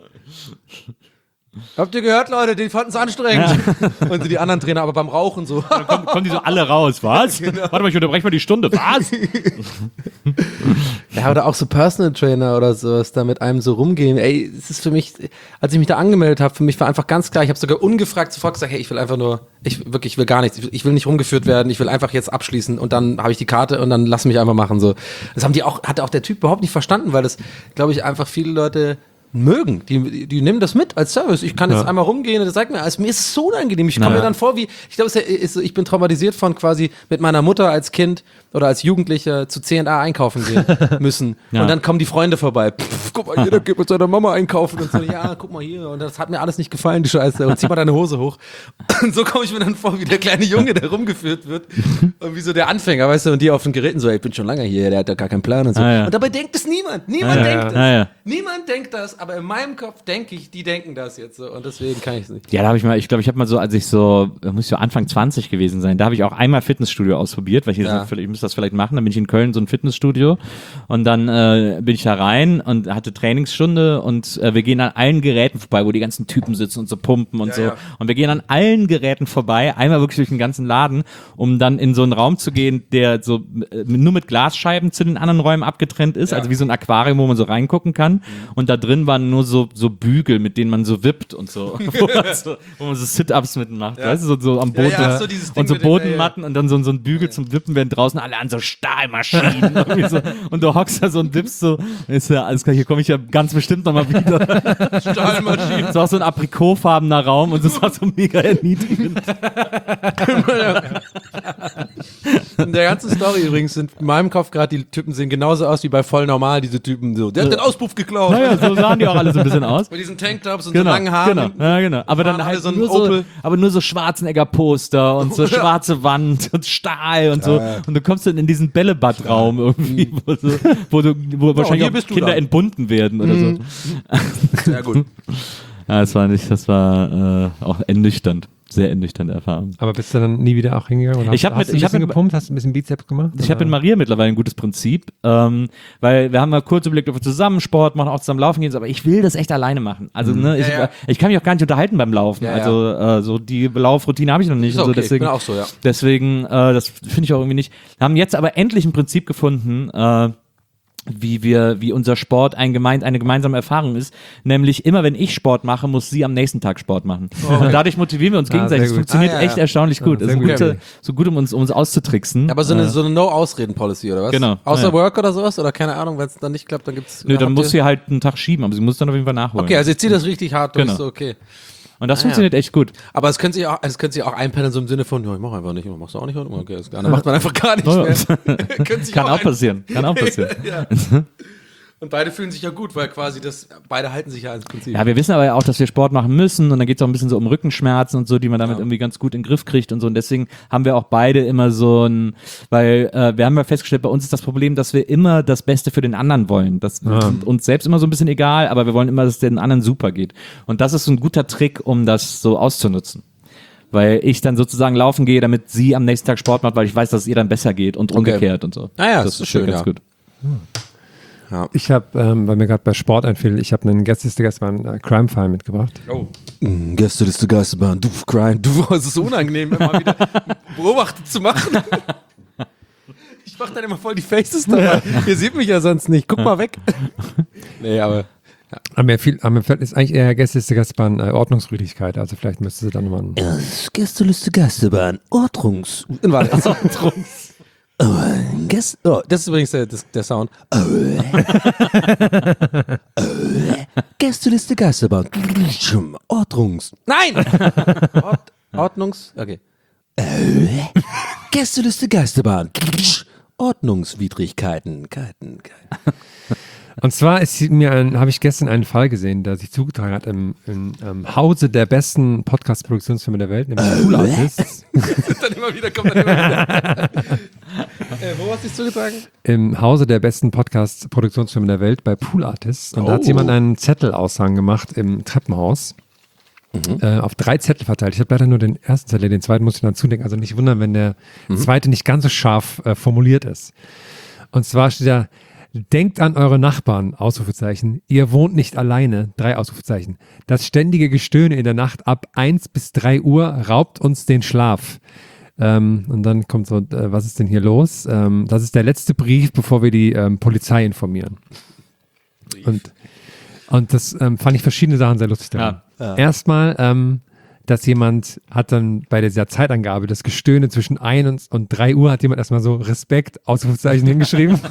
Habt ihr gehört, Leute, die fanden es anstrengend. Und so die anderen Trainer aber beim Rauchen so. Kommen, kommen die so alle raus, was? Warte mal, ich unterbreche mal die Stunde, was? Ja, oder auch so Personal Trainer oder sowas, da mit einem so rumgehen. Ey, es ist für mich, als ich mich da angemeldet habe, für mich war einfach ganz klar, ich habe sogar ungefragt sofort gesagt, hey, ich will einfach nur, ich wirklich, ich will gar nichts, ich will, ich will nicht rumgeführt werden, ich will einfach jetzt abschließen und dann habe ich die Karte und dann lass mich einfach machen. So. Das haben die auch, hat auch der Typ überhaupt nicht verstanden, weil das, glaube ich, einfach viele Leute mögen. Die, die, die nehmen das mit als Service. Ich kann jetzt einmal rumgehen und das sagt mir, also mir ist es so unangenehm. Ich komme Ja. mir dann vor wie, ich glaube, es ist, so, ich bin traumatisiert von quasi mit meiner Mutter als Kind oder als Jugendlicher zu C und A einkaufen gehen müssen. Ja. Und dann kommen die Freunde vorbei. Pff, guck mal, jeder geht mit seiner Mama einkaufen und so, ja, guck mal hier. Und das hat mir alles nicht gefallen, die Scheiße. Und zieh mal deine Hose hoch. Und so komme ich mir dann vor, wie der kleine Junge, der rumgeführt wird. Und wie so der Anfänger, weißt du, und die auf den Geräten so, ey, ich bin schon lange hier, der hat da gar keinen Plan und so. Ah, ja. Und dabei denkt es niemand. Niemand Ja, denkt ja. das. Ah, ja. Niemand denkt das, aber in meinem Kopf denke ich, die denken das jetzt so. Und deswegen kann ich es nicht. Ja, da habe ich mal, ich glaube, ich habe mal so, als ich so, da muss ich so Anfang zwanzig gewesen sein, da habe ich auch einmal Fitnessstudio ausprobiert, weil ich Ja. gesagt habe, ich muss das vielleicht machen. Dann bin ich in Köln so ein Fitnessstudio und dann äh, bin ich da rein und hatte Trainingsstunde und äh, wir gehen an allen Geräten vorbei, wo die ganzen Typen sitzen und so pumpen und so. ja. Und wir gehen an allen Geräten vorbei, einmal wirklich durch den ganzen Laden, um dann in so einen Raum zu gehen, der so äh, nur mit Glasscheiben zu den anderen Räumen abgetrennt ist, Ja. also wie so ein Aquarium, wo man so reingucken kann. Und da drin waren nur so, so Bügel, mit denen man so wippt und so. wo, man so wo man so Sit-Ups mit macht, weißt du, so, so am Boden. ja, so dieses Ding und so mit dem- Bodenmatten und dann so, so ein Bügel zum Wippen, werden draußen alle an so Stahlmaschinen. irgendwie so, und du hockst da so und wippst so. Ist ja alles klar, hier komme ich ja ganz bestimmt nochmal wieder. Stahlmaschinen. Es war auch so ein aprikotfarbener Raum und es war so mega erniedrigend. In der ganzen Story übrigens sind in meinem Kopf gerade, die Typen sehen genauso aus wie bei Voll Normal, diese Typen so. Der hat den Auspuff geklaut. Naja, so sahen die auch alle so ein bisschen aus. Mit diesen Tanktops und Genau, so langen Haaren. genau, ja, genau. Aber dann fahren halt alle so einen nur so, Opel. aber nur so Schwarzenegger-Poster und so schwarze Wand und Stahl und so. Und du kommst dann in diesen Bällebadraum irgendwie, wo, so, wo, du, wo wahrscheinlich hier auch bist du Kinder dann. entbunden werden oder so. Sehr gut. Ja, das war nicht, das war äh, auch ernüchternd. Sehr ernüchternde Erfahrung. Aber bist du dann nie wieder auch hingegangen? Oder Ich hast, hab hast mit- du ein ich hab bisschen mit- gepumpt? Hast du ein bisschen Bizeps gemacht? Ich habe in Maria mittlerweile ein gutes Prinzip, ähm, weil wir haben mal kurz überlegt, ob wir zusammen Sport machen, auch zusammen laufen gehen, aber ich will das echt alleine machen. Also ne, ich, Ja, ja. ich kann mich auch gar nicht unterhalten beim Laufen. Ja, ja. Also äh, so die Laufroutine habe ich noch nicht. Ist und so, okay, ich deswegen, bin auch so, ja. Deswegen, äh, das finde ich auch irgendwie nicht. Wir haben jetzt aber endlich ein Prinzip gefunden, äh, wie wir, wie unser Sport ein gemein, eine gemeinsame Erfahrung ist. Nämlich immer, wenn ich Sport mache, muss sie am nächsten Tag Sport machen. Und dadurch motivieren wir uns gegenseitig. sehr Es gut. funktioniert Ah, ja, echt ja. erstaunlich gut. Ja, Es ist sehr so, gut. gute, so gut, um uns, um uns auszutricksen. Aber so eine, Äh, so eine No-Ausreden-Policy oder was? Genau. Außer Ja. Work oder sowas? Oder keine Ahnung, wenn es dann nicht klappt, dann gibt's. Nö, dann habt muss ihr- sie halt einen Tag schieben, aber sie muss dann auf jeden Fall nachholen. Okay, also ich ziehe das richtig hart durch, Genau. so okay. Und das Ah, funktioniert echt gut. Aber es könnte sich auch, es könnte sich auch einpennen, so im Sinne von, ja, ich mach einfach nicht, machst du auch nicht heute? Okay, ist klar. Dann macht man einfach gar nicht Ja. mehr. Könnte sich Kann auch ein- passieren. Kann auch passieren. Ja. Und beide fühlen sich ja gut, weil quasi das, beide halten sich ja ins Prinzip. Ja, wir wissen aber ja auch, dass wir Sport machen müssen und dann geht es auch ein bisschen so um Rückenschmerzen und so, die man damit irgendwie ganz gut in den Griff kriegt und so und deswegen haben wir auch beide immer so ein, weil äh, wir haben ja festgestellt, bei uns ist das Problem, dass wir immer das Beste für den anderen wollen. Das ist uns selbst immer so ein bisschen egal, aber wir wollen immer, dass es den anderen super geht. Und das ist so ein guter Trick, um das so auszunutzen. Weil ich dann sozusagen laufen gehe, damit sie am nächsten Tag Sport macht, weil ich weiß, dass es ihr dann besser geht und umgekehrt und so. Ah ja, das das ist schön, ganz ja. gut. Ich habe, ähm, weil mir gerade bei Sport einfiel, ich habe einen Gästeliste Geisterbahn äh, Crime-Fall mitgebracht. Mm, Gästeliste Geisterbahn, du Crime, du, es ist so unangenehm, immer wieder beobachtet zu machen. Ich mach dann immer voll die Faces dabei. Ihr seht mich ja sonst nicht. Guck mal weg. Nee, aber. Aber mir, fiel, aber mir fällt ist eigentlich eher Gästeliste Geisterbahn äh, Ordnungswidrigkeit, also vielleicht müsste sie dann nochmal einen Ja, Gästeliste Geisterbahn, Ordnungs. Warte, also, Ordnungs. Oh, Gäst oh, das ist übrigens der, das, der Sound. Oh. Oh. Gästeliste Geisterbahn. Ordnungs. Nein! Ord Ordnungs. Okay. Oh. Gästeliste Geisterbahn. Ordnungswidrigkeiten. Keiten, Keiten. Und zwar ist mir ein, habe ich gestern einen Fall gesehen, der sich zugetragen hat im, im, im Hause der besten Podcast-Produktionsfirma der Welt, nämlich Pool Artists. Dann immer wieder, kommt dann immer wieder. äh, wo hast du dich zugetragen? Im Hause der besten Podcast-Produktionsfirma der Welt bei Pool Artists. Und da hat Oh. jemand einen Zettelaushang gemacht im Treppenhaus. Äh, auf drei Zettel verteilt. Ich habe leider nur den ersten Zettel, den zweiten muss ich dann zudenken. Also nicht wundern, wenn der zweite nicht ganz so scharf äh, formuliert ist. Und zwar steht da: Denkt an eure Nachbarn, Ausrufezeichen. Ihr wohnt nicht alleine, drei Ausrufezeichen. Das ständige Gestöhne in der Nacht ab eins bis drei Uhr raubt uns den Schlaf. Ähm, und dann kommt so, äh, was ist denn hier los? Ähm, das ist der letzte Brief, bevor wir die ähm, Polizei informieren. Und, und das ähm, fand ich verschiedene Sachen sehr lustig daran. Erstmal, ähm, dass jemand hat dann bei dieser Zeitangabe das Gestöhne zwischen ein und, und drei Uhr hat jemand erstmal so Respekt, Ausrufezeichen hingeschrieben.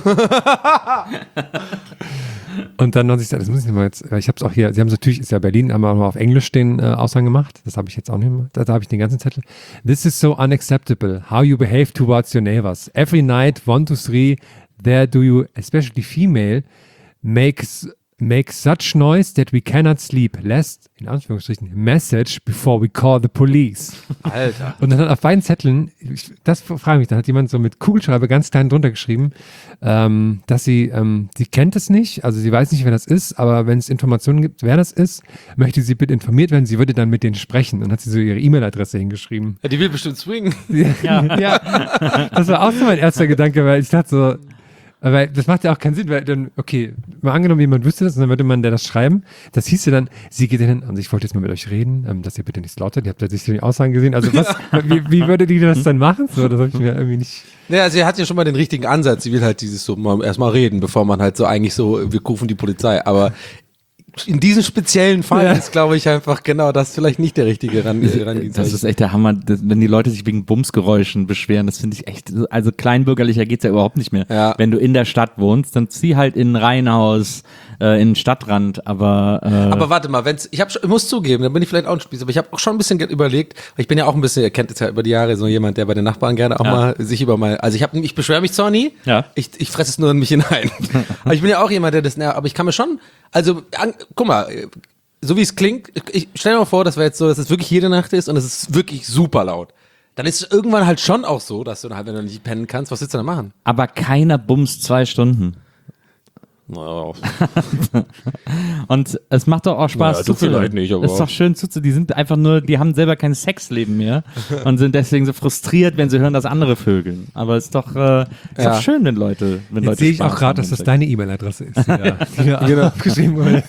Und dann noch sich, das muss ich mal jetzt, weil ich habe es auch hier, sie haben es natürlich, ist ja Berlin, haben wir auch mal auf Englisch den äh, Aushang gemacht. Das habe ich jetzt auch nicht mehr, da, da habe ich den ganzen Zettel. This is so unacceptable, how you behave towards your neighbors. Every night, one to three, there do you, especially female, makes make such noise that we cannot sleep. Last, in Anführungsstrichen, message before we call the police. Alter. Und dann hat auf beiden Zetteln, ich, das frage ich mich, dann hat jemand so mit Kugelschreiber ganz klein drunter geschrieben, ähm, dass sie, ähm, sie kennt es nicht, also sie weiß nicht, wer das ist, aber wenn es Informationen gibt, wer das ist, möchte sie bitte informiert werden, sie würde dann mit denen sprechen. Und hat sie so ihre E-Mail-Adresse hingeschrieben. Ja, die will bestimmt swingen. Ja. ja, das war auch so mein erster Gedanke, weil ich dachte so, weil das macht ja auch keinen Sinn, weil dann, okay, mal angenommen, jemand wüsste das und dann würde man der das schreiben. Das hieß ja dann, sie geht hin und ich wollte jetzt mal mit euch reden, ähm, dass ihr bitte nicht slaughtert. Ihr habt ja sicher die Aussagen gesehen. Also was, wie, wie würde die das dann machen? So, das habe ich mir irgendwie nicht. Naja, sie hat ja schon mal den richtigen Ansatz. Sie will halt dieses so mal erstmal reden, bevor man halt so eigentlich so, wir rufen die Polizei. Aber in diesem speziellen Fall Ja. ist, glaube ich, einfach genau das vielleicht nicht der richtige Ran Das Herangehensweise. ist echt der Hammer, das, wenn die Leute sich wegen Bumsgeräuschen beschweren, das finde ich echt, also kleinbürgerlicher geht's ja überhaupt nicht mehr. Ja. Wenn du in der Stadt wohnst, dann zieh halt in ein Reihenhaus, äh, in den Stadtrand, aber, äh, Aber warte mal, wenn's, ich, hab schon, ich muss zugeben, da bin ich vielleicht auch ein Spieß, aber ich habe auch schon ein bisschen überlegt, weil ich bin ja auch ein bisschen, ihr kennt es ja über die Jahre, so jemand, der bei den Nachbarn gerne auch Ja. mal sich über mal, also ich habe, ich beschwere mich zwar nie, Ja. ich, ich fresse es nur in mich hinein. Aber ich bin ja auch jemand, der das, na, aber ich kann mir schon, also, an, guck mal, so wie es klingt, ich stell dir mal vor, das wäre jetzt so, dass es wirklich jede Nacht ist und es ist wirklich super laut. Dann ist es irgendwann halt schon auch so, dass du dann halt, wenn du nicht pennen kannst, was willst du dann machen? aber keiner bumst zwei Stunden. Naja, Und es macht doch auch Spaß. Naja, du zuzuhören. vielleicht nicht, aber- Es ist doch schön zuzuhören. Die sind einfach nur, die haben selber kein Sexleben mehr und sind deswegen so frustriert, wenn sie hören, dass andere vögeln. Aber es ist doch, äh, ist Ja. doch schön, wenn Leute, wenn Jetzt Leute sehe ich Spaß auch gerade, haben dass beim das Sex. deine E-Mail-Adresse ist, die da, die da genau. aufgeschrieben wurde.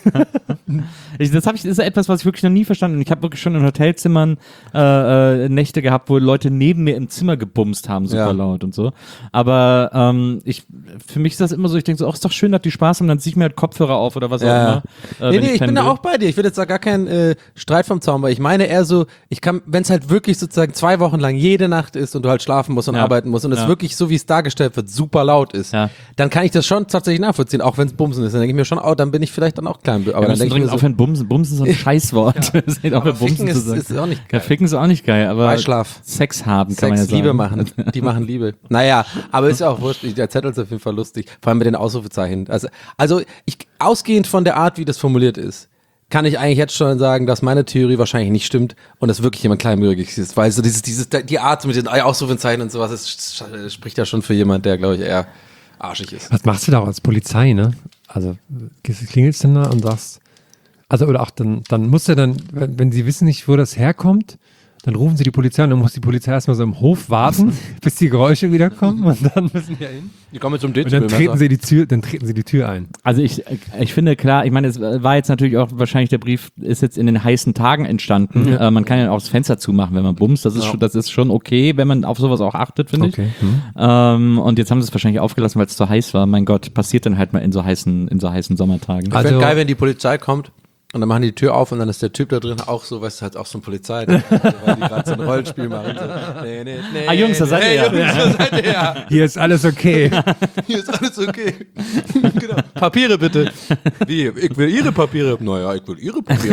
Ich, das habe ich, das ist etwas, was ich wirklich noch nie verstanden habe. Ich habe wirklich schon in Hotelzimmern äh, äh, Nächte gehabt, wo Leute neben mir im Zimmer gebumst haben, super Ja. laut und so. Aber ähm, ich, für mich ist das immer so, ich denke so, ach, ist doch schön, dass die Spaß haben, dann ziehe ich mir halt Kopfhörer auf oder was auch Ja, immer. ja. Äh, nee, wenn nee, ich bin pennen da will. auch bei dir. Ich will jetzt da gar keinen äh, Streit vom Zaun, weil ich meine eher so, ich kann, wenn es halt wirklich sozusagen zwei Wochen lang jede Nacht ist und du halt schlafen musst und Ja. arbeiten musst und es Ja. wirklich so, wie es dargestellt wird, super laut ist, Ja. dann kann ich das schon tatsächlich nachvollziehen, auch wenn es Bumsen ist. Dann denke ich mir schon, oh, dann bin ich vielleicht dann auch klein. Aber Wir dann müssen denke ich dringend mir so, aufhören, Bumsen. Bumsen ist so ein Scheißwort. Das ist auch aber für Bumsen Ficken zu ist, sagen. ist auch nicht Ja, geil. Ficken ist auch nicht geil, aber Beischlaf. Sex haben kann man Sex, ja sagen. Liebe machen. Die machen Liebe. Naja, aber ist ja auch wurscht. Der Zettel ist auf jeden Fall lustig. Vor allem mit den Ausrufezeichen. Also, also ich, ausgehend von der Art, wie das formuliert ist, kann ich eigentlich jetzt schon sagen, dass meine Theorie wahrscheinlich nicht stimmt und dass wirklich jemand kleinmütig ist. Weil so dieses, dieses, die Art mit den Ausrufezeichen und sowas, das spricht ja schon für jemand, der, glaube ich, eher arschig ist. Was machst du da auch als Polizei, ne? Also gehst du- klingelst dann da und sagst, also oder auch dann, dann muss er dann, wenn, wenn sie wissen nicht, wo das herkommt, dann rufen sie die Polizei und dann muss die Polizei erstmal so im Hof warten, bis die Geräusche wieder kommen und dann müssen die ja hin. Die kommen mit so einem Und dann treten sie die Tür, dann treten sie die Tür ein. Also ich, ich finde klar, ich meine, es war jetzt natürlich auch wahrscheinlich, der Brief ist jetzt in den heißen Tagen entstanden. Ja. Äh, man kann ja auch das Fenster zumachen, wenn man bumst. Das ist, Ja. schon, das ist schon okay, wenn man auf sowas auch achtet, finde Okay. ich. Ähm, und jetzt haben sie es wahrscheinlich aufgelassen, weil es zu heiß war. Mein Gott, passiert dann halt mal in so heißen, in so heißen Sommertagen. Ich Also- fände geil, wenn die Polizei kommt und dann machen die die Tür auf und dann ist der Typ da drin auch so, weißt du, halt auch so ein Polizei, ne? Weil die gerade so ein Rollenspiel machen. So. Nee, nee, nee, Ah, Jungs, da seid ihr nee, ja. Jungs, da seid ihr ja. Hier ist alles okay. Hier ist alles okay. Genau. Papiere bitte. Wie? Ich will Ihre Papiere. Naja, ich will Ihre Papiere.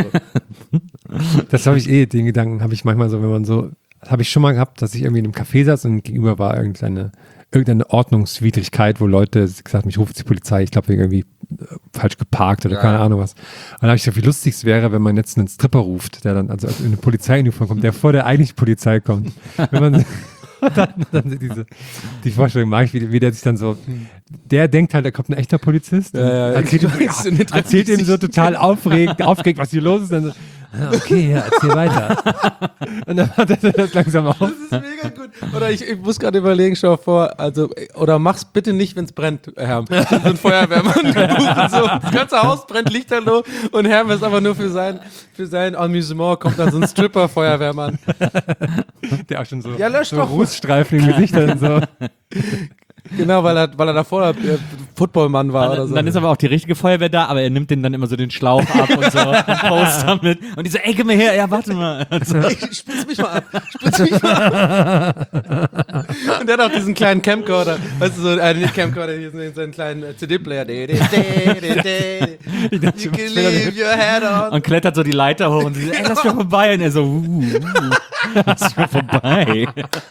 Das habe ich eh, den Gedanken habe ich manchmal so, wenn man so, das habe ich schon mal gehabt, dass ich irgendwie in einem Café saß und gegenüber war irgendeine, irgendeine Ordnungswidrigkeit, wo Leute gesagt haben, ich rufe jetzt die Polizei, ich glaube irgendwie äh, falsch geparkt oder Ja. keine Ahnung was. Und dann habe ich gedacht, wie lustig es wäre, wenn man jetzt einen Stripper ruft, der dann also in eine Polizeiuniform kommt, der vor der eigentlichen Polizei kommt. Wenn man dann, dann so diese, die Vorstellung mag ich, wie, wie der sich dann so, der denkt halt, da kommt ein echter Polizist und Ja, ja, erzählt, ihm, ich weiß, in den erzählt ihm so total aufregend, aufgeregt, was hier los ist, dann so, ah, okay, ja, erzähl weiter. Und dann hat er das langsam auf. Das ist mega gut. Oder ich, ich muss gerade überlegen, schau mal vor, also, oder mach's bitte nicht, wenn es brennt, Herr. So ein Feuerwehrmann gebucht, so. Das ganze Haus brennt, liegt da nur und Herr ist aber nur für sein, für sein Amüsement, kommt dann so ein Stripper-Feuerwehrmann. Der auch schon so, Ja, lösch so doch. Rußstreifen im Gesicht hat und so. Genau, weil er, weil er davor äh, Footballmann war oder Dann, so. dann ist aber auch die richtige Feuerwehr da, aber er nimmt den dann immer so den Schlauch ab und so und post damit. Und die so, ey, gib mir her, ja, warte mal. Und so. Ey, spritz mich mal ab, spritz mich mal ab. Und der hat auch diesen kleinen Camcorder, weißt du, so, äh, nicht Camcorder, hier so so einen kleinen äh, C D-Player. De, de, de, de, de. You can leave your head on. Und klettert so die Leiter hoch und sie so, ey, lass mich vorbei. Und er so, uh, uh, lass mich vorbei.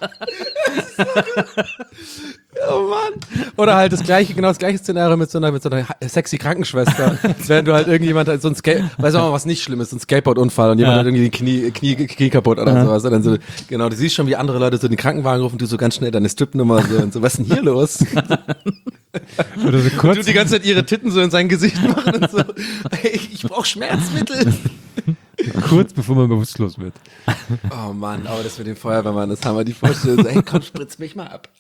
Oh Mann. Oder halt das gleiche, genau das gleiche Szenario mit so einer, mit so einer sexy Krankenschwester. Während du halt irgendjemand hat so ein Skate, weiß auch mal was nicht schlimm ist, so ein Skateboard-Unfall und jemand Ja. hat irgendwie die Knie, Knie, Knie kaputt oder sowas. Und dann so, genau, du siehst schon, wie andere Leute so den Krankenwagen rufen, du so ganz schnell deine Stripnummer so und so, was ist denn hier los? Oder so Du kurz. die ganze Zeit ihre Titten so in sein Gesicht machen und so, ey, ich brauch Schmerzmittel. Kurz bevor man bewusstlos wird. Oh Mann, aber das mit dem Feuerwehrmann, das haben wir die Vorstellung. So, ey, komm, spritz mich mal ab.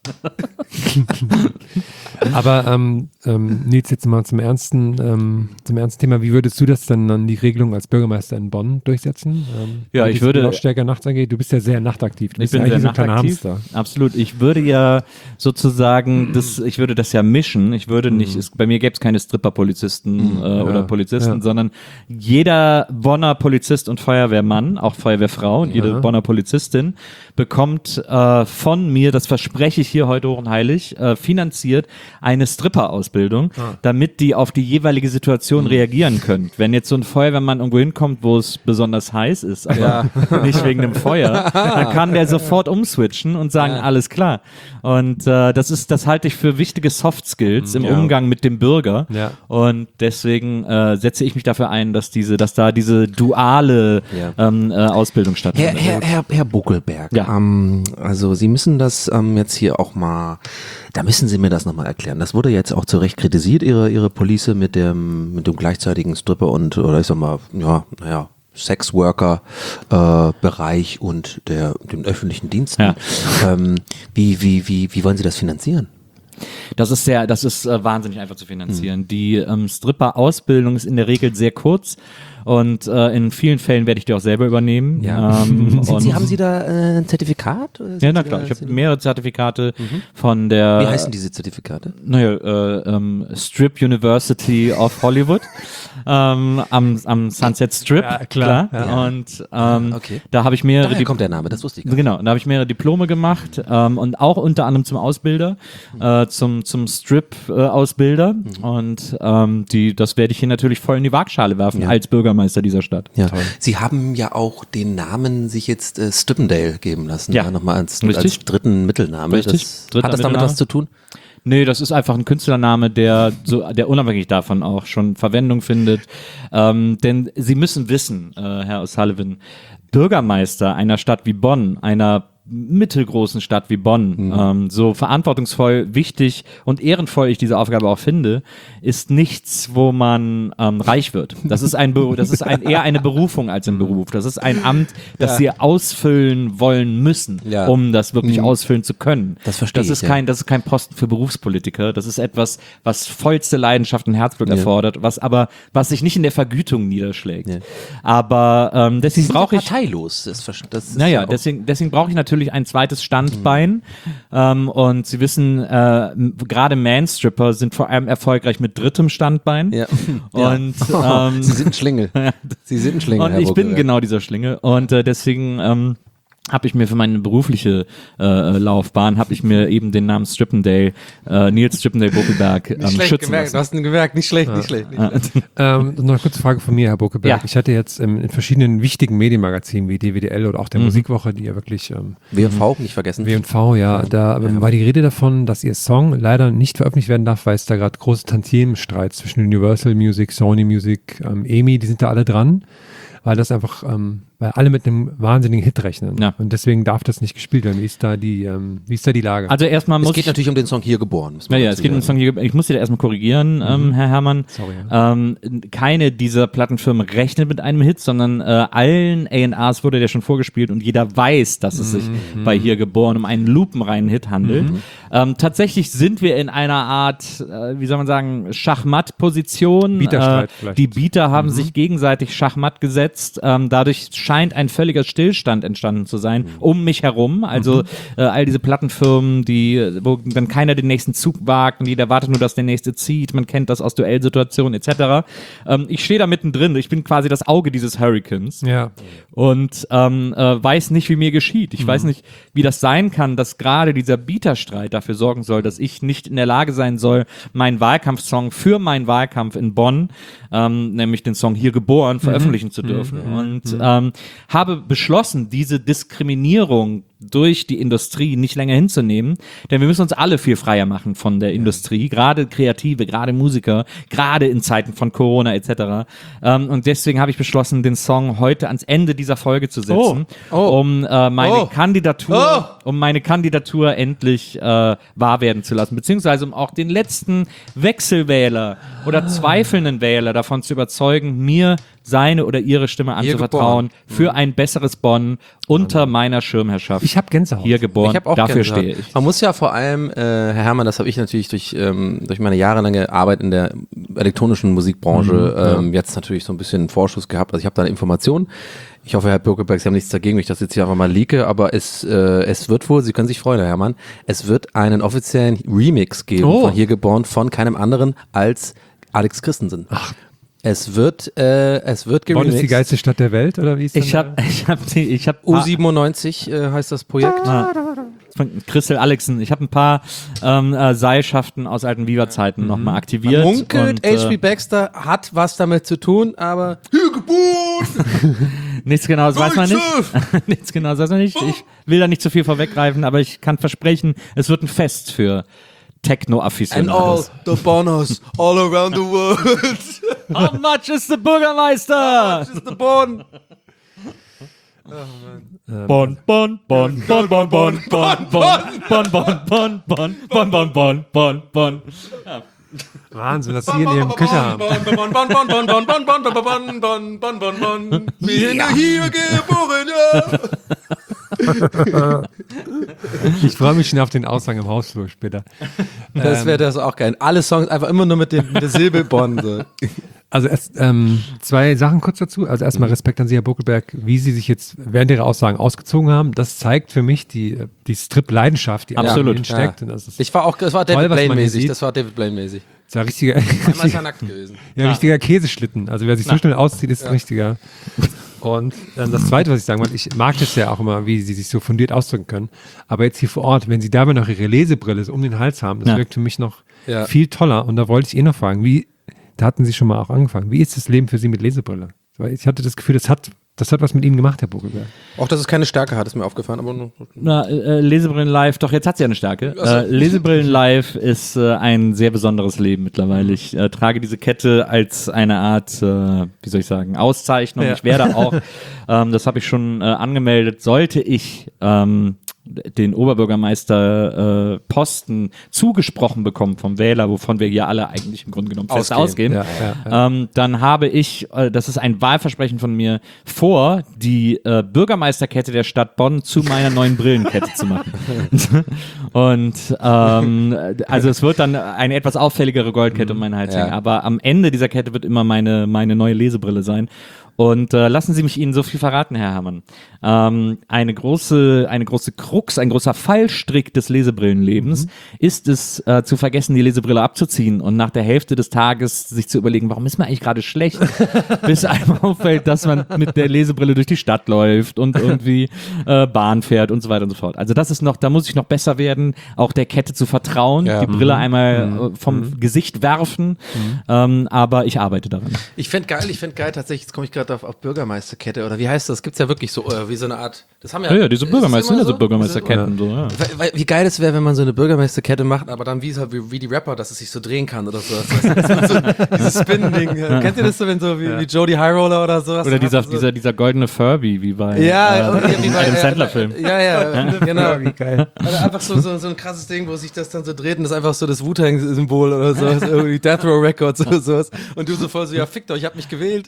Aber ähm, ähm, Nils, jetzt mal zum ernsten, ähm, zum ernsten Thema. Wie würdest du das dann an die Regelung als Bürgermeister in Bonn durchsetzen? Ähm, Ja, was ich die würde- Lautstärke nachts angeht. Du bist ja sehr nachtaktiv. Du Ich bist bin ja sehr eigentlich so ein kleiner nachtaktiv. Hamster. Absolut. Ich würde ja sozusagen, das, ich würde das ja mischen. Ich würde nicht, es, bei mir gäbe es keine Stripper-Polizisten äh, oder Polizisten, ja. sondern jeder Bonner Polizist und Feuerwehrmann, auch Feuerwehrfrau und jede Ja. Bonner Polizistin bekommt äh, von mir, das verspreche ich hier heute hoch und heilig, äh, finanziert eine Stripper-Ausbildung, damit die auf die jeweilige Situation reagieren können. Wenn jetzt so ein Feuerwehrmann irgendwo hinkommt, wo es besonders heiß ist, aber nicht wegen dem Feuer, dann kann der sofort umswitchen und sagen, alles klar. Und äh, das ist, das halte ich für wichtige Soft Skills im Ja. Umgang mit dem Bürger. Ja. Und deswegen äh, setze ich mich dafür ein, dass diese, dass da diese duale duale Ja. ähm, äh, Ausbildung Herr, stattfindet. Herr, Herr, Herr Buckelberg, Ja. ähm, also Sie müssen das ähm, jetzt hier auch mal, da müssen Sie mir das nochmal erklären. Das wurde jetzt auch zu Recht kritisiert, Ihre, Ihre Police mit dem, mit dem gleichzeitigen Stripper und, oder ich sag mal, ja, naja, Sexworker-Bereich und der, den öffentlichen Diensten. Ja. Ähm, wie, wie, wie, wie wollen Sie das finanzieren? Das ist sehr, das ist äh, wahnsinnig einfach zu finanzieren. Die ähm, Stripper-Ausbildung ist in der Regel sehr kurz und äh, in vielen Fällen werde ich die auch selber übernehmen. Ja. Ähm, Sind und Sie, haben Sie da äh, ein Zertifikat? Oder ja, sind na Sie klar. da- Ich habe mehrere Zertifikate von der. Wie heißen diese Zertifikate? Naja, äh, ähm, Strip University of Hollywood ähm, am, am Sunset Strip, Ja, klar, ja. Und ähm, Okay. da habe ich mehrere Daher Di- kommt der Name, das wusste ich gar nicht. Genau, da habe ich mehrere Diplome gemacht ähm, und auch unter anderem zum Ausbilder, äh, zum, zum Strip-Ausbilder und ähm, die, das werde ich hier natürlich voll in die Waagschale werfen Ja. als Bürgermeister dieser Stadt. Ja. Sie haben ja auch den Namen sich jetzt äh, Stippendale geben lassen. Ja. Nochmal als, Richtig. als dritten Mittelname. Richtig. Das, Dritter hat das damit Mittelname. was zu tun? Nee, das ist einfach ein Künstlername, der so, der unabhängig davon auch schon Verwendung findet. Ähm, denn Sie müssen wissen, äh, Herr O'Sullivan, Bürgermeister einer Stadt wie Bonn, einer mittelgroßen Stadt wie Bonn, ähm, so verantwortungsvoll, wichtig und ehrenvoll ich diese Aufgabe auch finde, ist nichts, wo man ähm, reich wird. Das ist ein Beru- das ist ein, eher eine Berufung als ein Beruf. Das ist ein Amt, das Sie ausfüllen wollen müssen, Ja. um das wirklich ausfüllen zu können. Das verstehe Das ist ich, kein, das ist kein Posten für Berufspolitiker. Das ist etwas, was vollste Leidenschaft und Herzblut erfordert, was aber, was sich nicht in der Vergütung niederschlägt. Ja. Aber ähm, deswegen brauche ich parteilos. Das, ver- das ist naja, ja auch- deswegen, deswegen brauche ich natürlich ein zweites Standbein. Ähm, und Sie wissen, äh, m- gerade Man-Stripper sind vor allem erfolgreich mit drittem Standbein. Ja. Und, ähm, Sie sind ein Schlingel. Sie sind ein Schlingel, und Herr ich bin Buckelberg. genau dieser Schlingel. Und äh, deswegen ähm, habe ich mir für meine berufliche äh, Laufbahn, habe ich mir eben den Namen Strippendale, äh, Nils Strippendale Buckelberg ähm, schützen gemerkt, du lassen. hast ihn gemerkt, nicht schlecht, nicht schlecht. Nicht schlecht. Ähm, noch eine kurze Frage von mir, Herr Buckelberg. Ja. Ich hatte jetzt ähm, in verschiedenen wichtigen Medienmagazinen wie D W D L oder auch der Musikwoche, die ja wirklich ähm, W und V, nicht vergessen. W und V, ja, da ähm, war die Rede davon, dass ihr Song leider nicht veröffentlicht werden darf, weil es da gerade große Tantiemenstreit zwischen Universal Music, Sony Music, ähm, E M I, die sind da alle dran, weil das einfach, ähm, weil alle mit einem wahnsinnigen Hit rechnen. Ja. Und deswegen darf das nicht gespielt werden. Wie ist da die, ähm, wie ist da die Lage? Also erstmal muss Es geht ich, natürlich um den Song Hier geboren. muss man ja, ja, es dazu geht um den sagen. Song hier. Ich muss Sie da erstmal korrigieren, ähm, Herr Herrmann. Sorry, Ähm, keine dieser Plattenfirmen rechnet mit einem Hit, sondern äh, allen A und Rs wurde der schon vorgespielt und jeder weiß, dass es sich bei Hier geboren um einen lupenreinen Hit handelt. Ähm, tatsächlich sind wir in einer Art, äh, wie soll man sagen, Schachmatt-Position. Bieterstreit äh, vielleicht. Die Bieter haben sich gegenseitig Schachmatt gesetzt. Ähm, dadurch scheint ein völliger Stillstand entstanden zu sein um mich herum. Also äh, all diese Plattenfirmen, die, wo dann keiner den nächsten Zug wagt und jeder wartet nur, dass der nächste zieht. Man kennt das aus Duellsituationen et cetera. Ähm, ich stehe da mittendrin. Ich bin quasi das Auge dieses Hurricanes Ja. und ähm, äh, weiß nicht, wie mir geschieht. Ich weiß nicht, wie das sein kann, dass gerade dieser Bieterstreit dafür sorgen soll, dass ich nicht in der Lage sein soll, meinen Wahlkampfsong für meinen Wahlkampf in Bonn, ähm, nämlich den Song Hier geboren, veröffentlichen zu dürfen. Und ähm, habe beschlossen, diese Diskriminierung durch die Industrie nicht länger hinzunehmen, denn wir müssen uns alle viel freier machen von der Industrie, gerade Kreative, gerade Musiker, gerade in Zeiten von Corona et cetera. Ähm, und deswegen habe ich beschlossen, den Song heute ans Ende dieser Folge zu setzen, Oh. Oh. um äh, meine Oh. Kandidatur, um meine Kandidatur endlich äh, wahr werden zu lassen, beziehungsweise um auch den letzten Wechselwähler oder zweifelnden Wähler davon zu überzeugen, mir seine oder ihre Stimme anzuvertrauen für ein besseres Bonn unter meiner Schirmherrschaft. Ich habe Gänsehaut. Hier geboren, Ich habe auch dafür Gänsehaut. stehe ich. Man muss ja vor allem, äh, Herr Herrmann, das habe ich natürlich durch, ähm, durch meine jahrelange Arbeit in der elektronischen Musikbranche ähm, jetzt natürlich so ein bisschen Vorschuss gehabt. Also ich habe da eine Information. Ich hoffe, Herr Birkeberg, Sie haben nichts dagegen, wenn ich das jetzt hier einfach mal leake, aber es, äh, es wird wohl, Sie können sich freuen, Herr Herrmann, es wird einen offiziellen Remix geben Oh. von Hier geboren von keinem anderen als Alex Christensen. Ach. Es wird, äh, es wird Bonn ist die geremixed. geilste Stadt der Welt, oder wie ist Ich denn habe, ich habe, ich habe U siebenundneunzig äh, heißt das Projekt. von Christel Alexen. Ich habe ein paar ähm, äh, Seilschaften aus alten Viva-Zeiten Mhm. nochmal aktiviert. Munkelt, und, H P äh, Baxter hat was damit zu tun, aber nichts Genaues weiß man nicht. Nichts Genaues weiß man nicht. Ich will da nicht zu viel vorweggreifen, aber ich kann versprechen, es wird ein Fest für And all Techno-Afficionados. the bonus all around the world. How much is the Bürgermeister? This is the Bon. Bon, bon, bon, bon, bon, bon, bon, bon, bon, bon, bon, bon, bon, bon, bon, bon, bon. Wahnsinn, was Sie in Ihrem Küche haben. Bon, bon, bon, bon, bon, bon, bon, bon, bon, bon, bon, bon, bon, bon. Wir sind hier geboren, ja. Ich freue mich schon auf den Aushang im Hausflur später. Das wäre das auch geil. Alle Songs einfach immer nur mit, dem, mit der Silbe Bon. So. Also erst ähm, zwei Sachen kurz dazu. Also erstmal Respekt an Sie, Herr Buckelberg, wie Sie sich jetzt während Ihrer Aussagen ausgezogen haben. Das zeigt für mich die, die Strip-Leidenschaft, die Absolut. an Ihnen steckt. Und das ist Ich war auch, das war Toll, David was man hier Blaine-mäßig. sieht. Das war David Blaine-mäßig. das war richtiger, Einmal ist er nackt gewesen. ja, richtiger Käseschlitten. Also wer sich so schnell auszieht, ist ein richtiger. Und dann das Zweite, was ich sagen wollte, ich mag das ja auch immer, wie Sie sich so fundiert ausdrücken können. Aber jetzt hier vor Ort, wenn Sie dabei noch Ihre Lesebrille so um den Hals haben, das Ja. wirkt für mich noch Ja. viel toller. Und da wollte ich eh noch fragen, wie, da hatten Sie schon mal auch angefangen, wie ist das Leben für Sie mit Lesebrille? Weil ich hatte das Gefühl, das hat, das hat was mit Ihnen gemacht, Herr Buckelberg. Auch, dass es keine Stärke hat, ist mir aufgefallen. Aber nur, Na, äh, Lesebrillen live, doch jetzt hat sie ja eine Stärke. Ach so. Äh, Lesebrillen live ist äh, ein sehr besonderes Leben mittlerweile. Ich äh, trage diese Kette als eine Art, äh, wie soll ich sagen, Auszeichnung. Ja. Ich werde auch, ähm, das habe ich schon äh, angemeldet, sollte ich ähm, den Oberbürgermeister äh, Posten zugesprochen bekommen vom Wähler, wovon wir hier alle eigentlich im Grunde genommen fest ausgehen, Ausgehen. Ja, ja, Ähm, dann habe ich, äh, das ist ein Wahlversprechen von mir, vor, die äh, Bürgermeisterkette der Stadt Bonn zu meiner neuen Brillenkette zu machen. Und ähm, also es wird dann eine etwas auffälligere Goldkette um meinen Hals Ja. hängen, aber am Ende dieser Kette wird immer meine, meine neue Lesebrille sein. Und äh, lassen Sie mich Ihnen so viel verraten, Herr Herrmann. Ähm, eine große, eine große Krux, ein großer Fallstrick des Lesebrillenlebens ist es, äh, zu vergessen, die Lesebrille abzuziehen und nach der Hälfte des Tages sich zu überlegen, warum ist mir eigentlich gerade schlecht, bis einem auffällt, dass man mit der Lesebrille durch die Stadt läuft und irgendwie äh, Bahn fährt und so weiter und so fort. Also das ist noch, da muss ich noch besser werden, auch der Kette zu vertrauen, Ja. die Brille einmal äh, vom Gesicht werfen, ähm, aber ich arbeite daran. ich fände geil, ich fände geil tatsächlich, jetzt komme ich gerade auf, auf Bürgermeisterkette oder wie heißt das? Gibt's ja wirklich so, äh, wie so eine Art, das haben ja. Ja, ja, diese ist das Bürgermeister, immer sind ja so so? Bürgermeisterketten. So, ja. Weil, weil, wie geil es wäre, wenn man so eine Bürgermeisterkette macht, aber dann wie, so, wie, wie die Rapper, dass es sich so drehen kann oder so. Das heißt, so dieses Spin-Ding. äh, Kennt ihr das so, wenn so wie, wie Jody Highroller oder sowas? Oder dieser, so, dieser, dieser goldene Furby, wie bei ja, äh, ja, wie bei einem äh, Sandler-Film. Ja, ja, genau. Wie geil. Also einfach so, so, so ein krasses Ding, wo sich das dann so dreht und das ist einfach so das Wu-Tang-Symbol oder so, irgendwie Death Row Records oder sowas. Und du so voll so, ja, fickt euch, ich hab mich gewählt.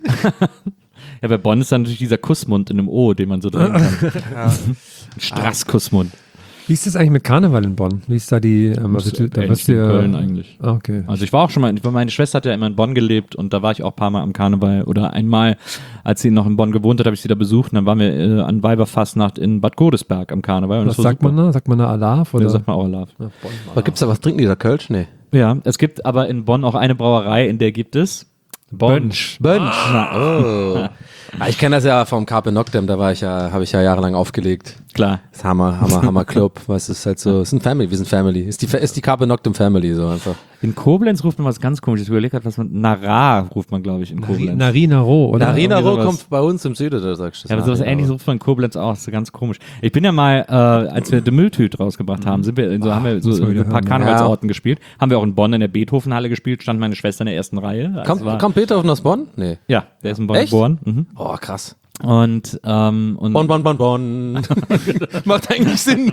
Ja, bei Bonn ist dann natürlich dieser Kussmund in einem O, den man so drehen kann. Ein Strasskussmund. Wie ist das eigentlich mit Karneval in Bonn? Wie ist da die, ähm, also, du- da Ähnlich wirst wie du in ja- Köln eigentlich. Ah, okay. Also ich war auch schon mal, meine Schwester hat ja immer in Bonn gelebt und da war ich auch ein paar Mal am Karneval oder einmal, als sie noch in Bonn gewohnt hat, habe ich sie da besucht und dann waren wir äh, an Weiberfastnacht in Bad Godesberg am Karneval. Und Was das war sagt super. man da? Sagt man da Alarv? Oder? Ja, sagt man auch Alarv. Aber gibt's da was, trinken die da Kölsch? Nee. Ja, es gibt aber in Bonn auch eine Brauerei, in der gibt es Bönsch. Bönsch. Oh. Ah, ich kenne das ja vom Carpe Noctem, da war ich ja, habe ich ja jahrelang aufgelegt. Klar. Das ist Hammer, Hammer, Hammer Club. Weißt du, es ist halt so, es ist ein Family, wir sind Family. Ist die, ist die Carpe Noctem Family so einfach. In Koblenz ruft man was ganz komisches. Ich überlege gerade, was man, Nara ruft man, glaube ich, in Koblenz. Narina Roh, oder? Narina irgendwie Roh sowas. kommt bei uns im Süden, da sagst du. Ja, aber sowas ähnliches ruft man in Koblenz auch. Das ist ganz komisch. Ich bin ja mal, äh, als wir The Mülltüt rausgebracht haben, sind wir in so, haben wir so muss man wieder ein paar hören. Karnevalsorten gespielt. Haben wir auch in Bonn in der Beethovenhalle gespielt, stand meine Schwester in der ersten Reihe. Also Kommt, war, kommt Beethoven aus Bonn? Nee. ja, der ist in Bonn Echt? geboren. Mhm. Oh, krass. Und, ähm, und, Bonn, Bonn, Bonn, Bonn. Macht eigentlich Sinn.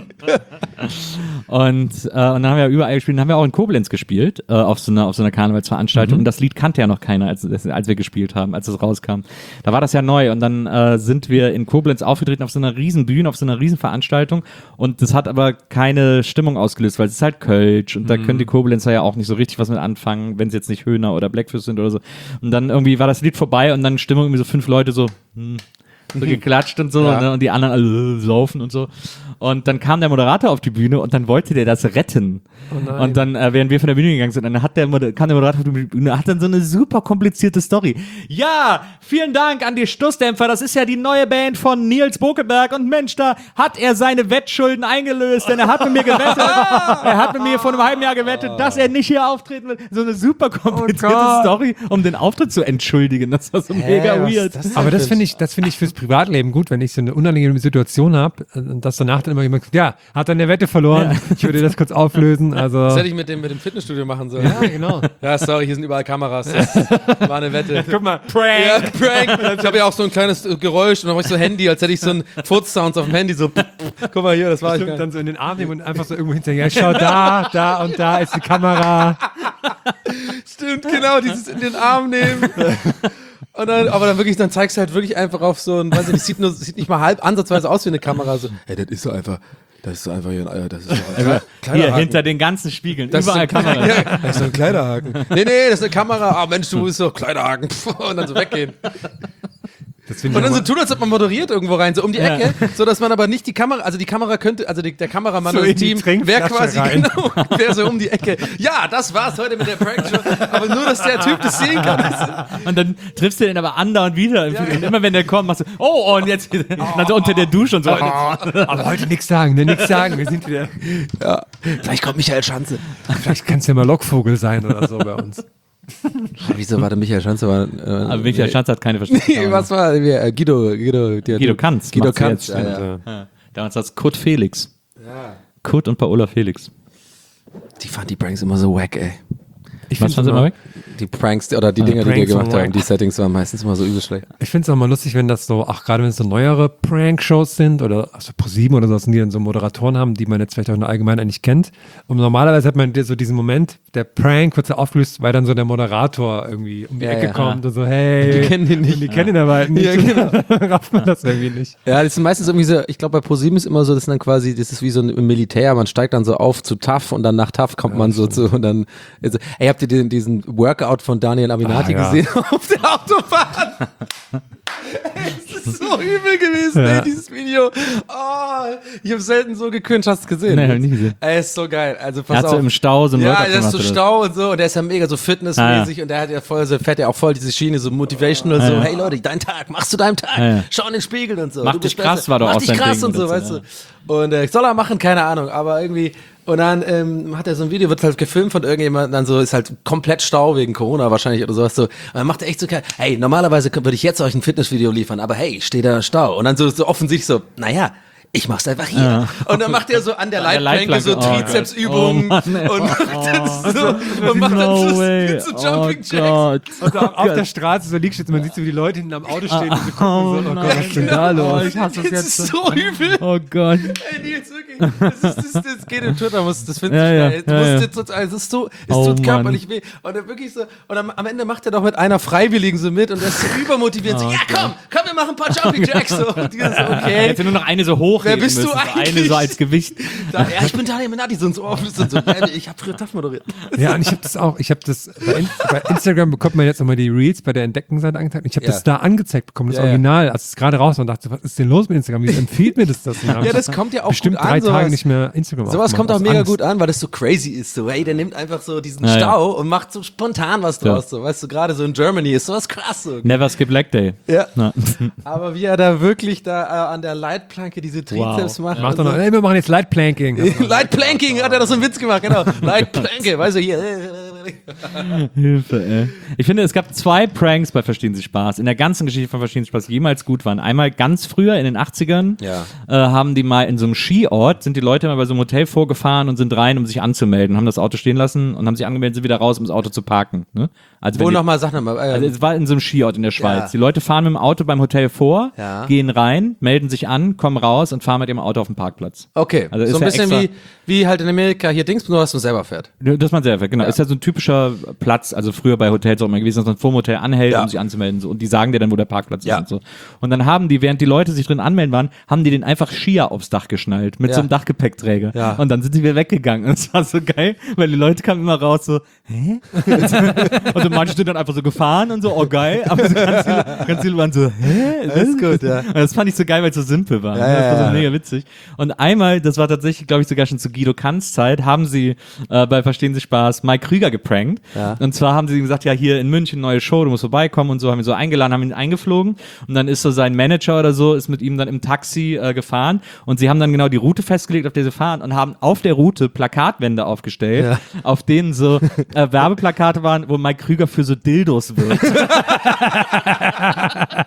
und, äh, und dann haben wir überall gespielt. Dann haben wir auch in Koblenz gespielt, äh, auf so einer, auf so einer Karnevalsveranstaltung. Und das Lied kannte ja noch keiner, als, als wir gespielt haben, als es rauskam. Da war das ja neu. Und dann äh, sind wir in Koblenz aufgetreten auf so einer riesen Bühne, auf so einer riesen Veranstaltung. Und das hat aber keine Stimmung ausgelöst, weil es ist halt Kölsch. Und da können die Koblenzer ja auch nicht so richtig was mit anfangen, wenn sie jetzt nicht Höhner oder Blackfish sind oder so. Und dann irgendwie war das Lied vorbei und dann Stimmung irgendwie so fünf Leute so, hm, so geklatscht und so Ja. und, dann- und die anderen alle äh, saufen und so. Und dann kam der Moderator auf die Bühne und dann wollte der das retten. Und dann, äh, während wir von der Bühne gegangen sind, dann hat der, Moder- kam der Moderator auf die Bühne, hat dann so eine super komplizierte Story. Ja, vielen Dank an die Stoßdämpfer, das ist ja die neue Band von Nils Bokelberg und Mensch, da hat er seine Wettschulden eingelöst, denn er hat mit mir gewettet, er hat mit mir vor einem halben Jahr gewettet, dass er nicht hier auftreten will. So eine super komplizierte Gott. Story, um den Auftritt zu entschuldigen. Das war so mega was weird. ist das denn Aber das für- finde ich, das finde ich fürs Privatleben gut, wenn ich so eine unangenehme Situation habe, äh, dass danach dann immer jemand, ja, hat dann eine Wette verloren. Ich würde das kurz auflösen. Also. Das hätte ich mit dem, mit dem Fitnessstudio machen sollen. Ja, genau. Ja, sorry, hier sind überall Kameras. Das war eine Wette. Guck mal, Prank. Ja, Prank. Ich habe ja auch so ein kleines äh, Geräusch und dann habe ich so Handy, als hätte ich so einen Furz-Sound auf dem Handy. So, guck mal hier, das war ich. Stimmt, dann so in den Arm nehmen und einfach so irgendwo hinterher. Schau da, da und da ist die Kamera. Stimmt, genau, dieses in den Arm nehmen. Und dann, aber dann wirklich, dann zeigst du halt wirklich einfach auf so ein, weiß ich nicht, sieht, nur, sieht nicht mal halb ansatzweise aus wie eine Kamera. So, hey, das ist so einfach, das ist so einfach hier ein, das ist so ein Hier, hinter den ganzen Spiegeln, das überall ist so ein, Kameras. ja, das ist so ein Kleiderhaken. Nee, nee, das ist eine Kamera. Ah, Mensch, du bist so Kleiderhaken. Und dann so weggehen. Das Und dann so tun, als ob man moderiert irgendwo rein, so um die Ecke, so dass man aber nicht die Kamera, also die Kamera könnte, also die, der Kameramann So und das in die Team wäre Trinkflasche quasi, rein. genau, wäre so um die Ecke. Ja, das war's heute mit der Prankshow, aber nur, dass der Typ das sehen kann. Und dann triffst du den aber andauernd wieder. Und immer wenn der kommt, machst du, oh, und jetzt, und dann so unter der Dusche und so. Aber heute nichts sagen, ne, nichts sagen. Wir sind wieder. Ja, vielleicht kommt Michael Schanze. Vielleicht kannst du ja mal Lockvogel sein oder so bei uns. Wieso war der Michael Schanze? War, äh, Aber Michael Schanz hat keine Verständnis. Nee, was war, äh, Guido, Guido, der, Guido Kanz. Guido macht's Kanz, jetzt, ja, stimmt. ja. Ja. Damals hat's Kurt Felix. Ja. Kurt und Paola Felix. Die fand die Pranks immer so wack, ey. Ich Was find's fanden sie immer weg? Die Pranks oder die Dinger, die Pranks wir gemacht waren haben, die Settings waren meistens immer so übel schlecht. Ich finde es auch mal lustig, wenn das so, auch gerade wenn es so neuere Prank-Shows sind oder also ProSieben oder so, die dann so Moderatoren haben, die man jetzt vielleicht auch in der Allgemeinheit nicht kennt. Und normalerweise hat man so diesen Moment, der Prank wird so aufgelöst, weil dann so der Moderator irgendwie um die Ja, Ecke ja. kommt und so, hey. Die kennen den nicht. Und die kennen ihn aber halt nicht. Ja, genau. Dann rafft man das irgendwie nicht. Ja, das sind meistens irgendwie so, ich glaube bei ProSieben ist immer so, das sind dann quasi, das ist wie so ein im Militär, man steigt dann so auf zu T A F und dann nach T A F kommt man so zu und dann, also, ey, habt ihr den, diesen Workout von Daniel Aminati Ah, ja. gesehen auf der Autobahn? Ey, das ist so übel gewesen, Ja. ey, dieses Video. Oh, ich habe selten so gecringed, hast du gesehen? Nee, hab ich nicht gesehen. Ey, ist so geil, also pass Er hat auf. so im Stau so ein Ja, Workout der ist so gemacht, oder? Stau und so und der ist ja mega so fitnessmäßig und der hat ja voll so, fährt ja auch voll diese Schiene, so motivational, so, ja. hey Leute, dein Tag, machst du deinen Tag, Ja, ja. schau in den Spiegel und so. Mach Du dich bist krass, besser. war doch Mach auch dich sein krass Ding und so, oder weißt so, du. Und äh, soll er machen, keine Ahnung, aber irgendwie und dann ähm, hat er so ein Video, wird halt gefilmt von irgendjemandem, dann so ist halt komplett Stau wegen Corona wahrscheinlich oder sowas so. Und dann macht er echt so, hey, normalerweise würde ich jetzt euch ein Fitnessvideo liefern, aber hey, steht da Stau. Und dann so, so offensichtlich so, naja, ich mach's einfach hier. Ja. Und dann macht er so an der An der Leitplanke so Leitplanke, oh Trizepsübungen Gott. Oh Mann, ey. und macht dann so, und macht dann No so, way. so Oh Jumping Jacks. Gott. Also auf, auf der Straße so liegst du jetzt, man sieht so, wie die Leute hinten am Auto stehen und so gucken Oh so, oh nein. Gott, was ist denn da los? Oh, ich hasse es Das jetzt. ist so übel. Oh Gott. Ey, Nils, wirklich. Das, ist, das, das geht im Twitter, muss, das findest Ja, du ja, schnell. Du ja, musst ja. jetzt total, es ist so, es Oh, tut Mann. körperlich weh. Und dann wirklich so, und am, am Ende macht er doch mit einer Freiwilligen so mit und der ist so übermotivierend. so, ja, komm, komm, wir machen ein paar Jumping Jacks. So. Und die ist so, okay. Hätte nur noch eine so hoch Wer bist du müssen, so eigentlich? eine so als Gewicht. Da, ja, ich bin Daniel Menati, so und so auflöst und so. Ja, ich habe früher T A F moderiert. Ja, und ich habe das auch, ich habe das, bei, In bei Instagram bekommt man jetzt nochmal die Reels bei der Entdeckenseite angezeigt. Ich habe Ja. das da angezeigt bekommen, das Ja, ja. Original, als es gerade raus war und dachte, was ist denn los mit Instagram? Wie empfiehlt mir das das? Und dann hab Ja, ich das kommt ja auch bestimmt gut an, drei sowas. Tage nicht mehr Instagram Sowas aufgemacht, kommt auch aus mega Angst. gut an, weil das so crazy ist. So, hey, der nimmt einfach so diesen Ja, ja. Stau und macht so spontan was draus. So, weißt du, gerade so in Germany ist sowas krass. So. Never skip leg day. Ja. Na. Aber wie er da wirklich da äh, an der Leitplanke diese Trizeps macht. Macht und doch noch, so. ey, wir machen jetzt Lightplanking. Lightplanking, hat er doch so einen Witz gemacht, genau. Lightplanke, weißt du, hier. Hilfe, ey. Ich finde, es gab zwei Pranks bei Verstehen Sie Spaß, in der ganzen Geschichte von Verstehen Sie Spaß, die jemals gut waren. Einmal ganz früher in den achtzigern Ja. äh, haben die mal in so einem Skiort, sind die Leute mal bei so einem Hotel vorgefahren und sind rein, um sich anzumelden, haben das Auto stehen lassen und haben sich angemeldet, sind wieder raus, um das Auto zu parken. Ne? Also wenn Wo die- nochmal, sag nochmal. Äh, Also es war in so einem Skiort in der Schweiz. Ja. Die Leute fahren mit dem Auto beim Hotel vor, Ja. gehen rein, melden sich an, kommen raus und fahren mit ihrem Auto auf den Parkplatz. okay, Also ist so ein ja bisschen extra- wie, wie halt in Amerika hier Dings, nur dass man selber fährt. Das man selber, genau. Ja. Ist ja so ein typischer Platz, also früher bei Hotels auch immer gewesen, dass man vor dem Hotel anhält, Ja. um sich anzumelden. So. Und die sagen dir dann, wo der Parkplatz Ja. ist und so. Und dann haben die, während die Leute sich drin anmelden waren, haben die den einfach Skier aufs Dach geschnallt mit Ja. so einem Dachgepäckträger. Ja. Und dann sind die wieder weggegangen. Und es war so geil, weil die Leute kamen immer raus so, hä? Also manche sind dann einfach so gefahren und so, oh geil. Aber so ganz, viele, ganz viele waren so, hä? Das ist gut, ja. Und das fand ich so geil, weil es so simpel war. Ja, das war ja, so ja. mega witzig. Und einmal, das war tatsächlich, glaube ich, sogar schon zu Guido Kanz Zeit, haben sie äh, bei Verstehen Sie Spaß Mike Krüger geprankt. Ja. Und zwar haben sie ihm gesagt, ja, hier in München neue Show, du musst vorbeikommen und so, haben ihn so eingeladen, haben ihn eingeflogen und dann ist so sein Manager oder so, ist mit ihm dann im Taxi äh, gefahren und sie haben dann genau die Route festgelegt, auf der sie fahren und haben auf der Route Plakatwände aufgestellt, Ja. auf denen so äh, Werbeplakate waren, wo Mike Krüger für so Dildos wirkt.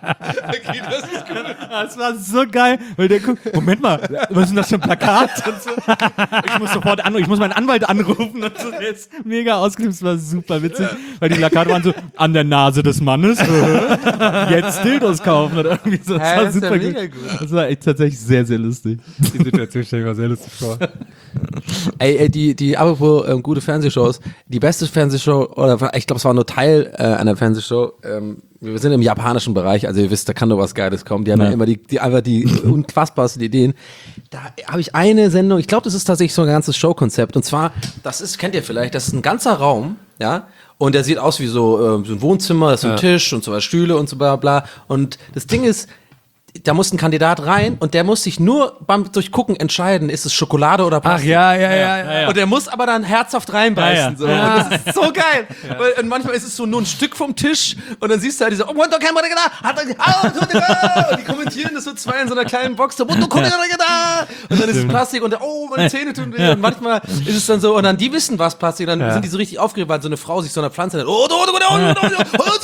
Das ist gut. Das war so geil, weil der guckt, Moment mal, was ist denn das für ein Plakat? Und so. Ich muss sofort an, ich muss meinen Anwalt anrufen und so, der ist mega ausgeknipst, das war super witzig, weil die Plakate waren so, an der Nase des Mannes, jetzt Dildos kaufen oder irgendwie so. Das Hä, war das ist ja super mega gut. gut. Das war echt tatsächlich sehr, sehr lustig. Die Situation stelle ich mir sehr lustig vor. Ey, ey, die, die, apropos ähm, gute Fernsehshows, die beste Fernsehshow, oder ich glaube, es war nur Teil äh, einer Fernsehshow, ähm, wir sind im japanischen Bereich, also ihr wisst, da kann nur was Geiles kommen, die haben ja, Ja. immer die, die einfach die unfassbarsten Ideen. Da habe ich eine Sendung, ich glaube, das ist tatsächlich so ein ganzes Showkonzept, und zwar, das ist, kennt ihr vielleicht, das ist ein ganzer Raum, ja, und der sieht aus wie so, äh, so ein Wohnzimmer, das ist so ein Ja. Tisch und so was, Stühle und so bla bla, und das Ding ist, da muss ein Kandidat rein und der muss sich nur beim Durchgucken entscheiden, ist es Schokolade oder Ach Plastik. ja, ja, ja. ja. Und der muss aber dann herzhaft reinbeißen. Ja, ja. So. Und das ist so geil. Weil, und manchmal ist es so nur ein Stück vom Tisch und dann siehst du halt diese, oh, Mondo Kamera da, hat er, ah, und die kommentieren das so zwei in so einer kleinen Box, so, Mondo Kamera da, und dann ist es Plastik und der, oh, meine Zähne tun weh. Und manchmal ist es dann so, und dann die wissen, was Plastik, dann Ja. sind die so richtig aufgeregt, weil so eine Frau sich so einer Pflanze nennt, oh, oh, oh, oh, oh, oh,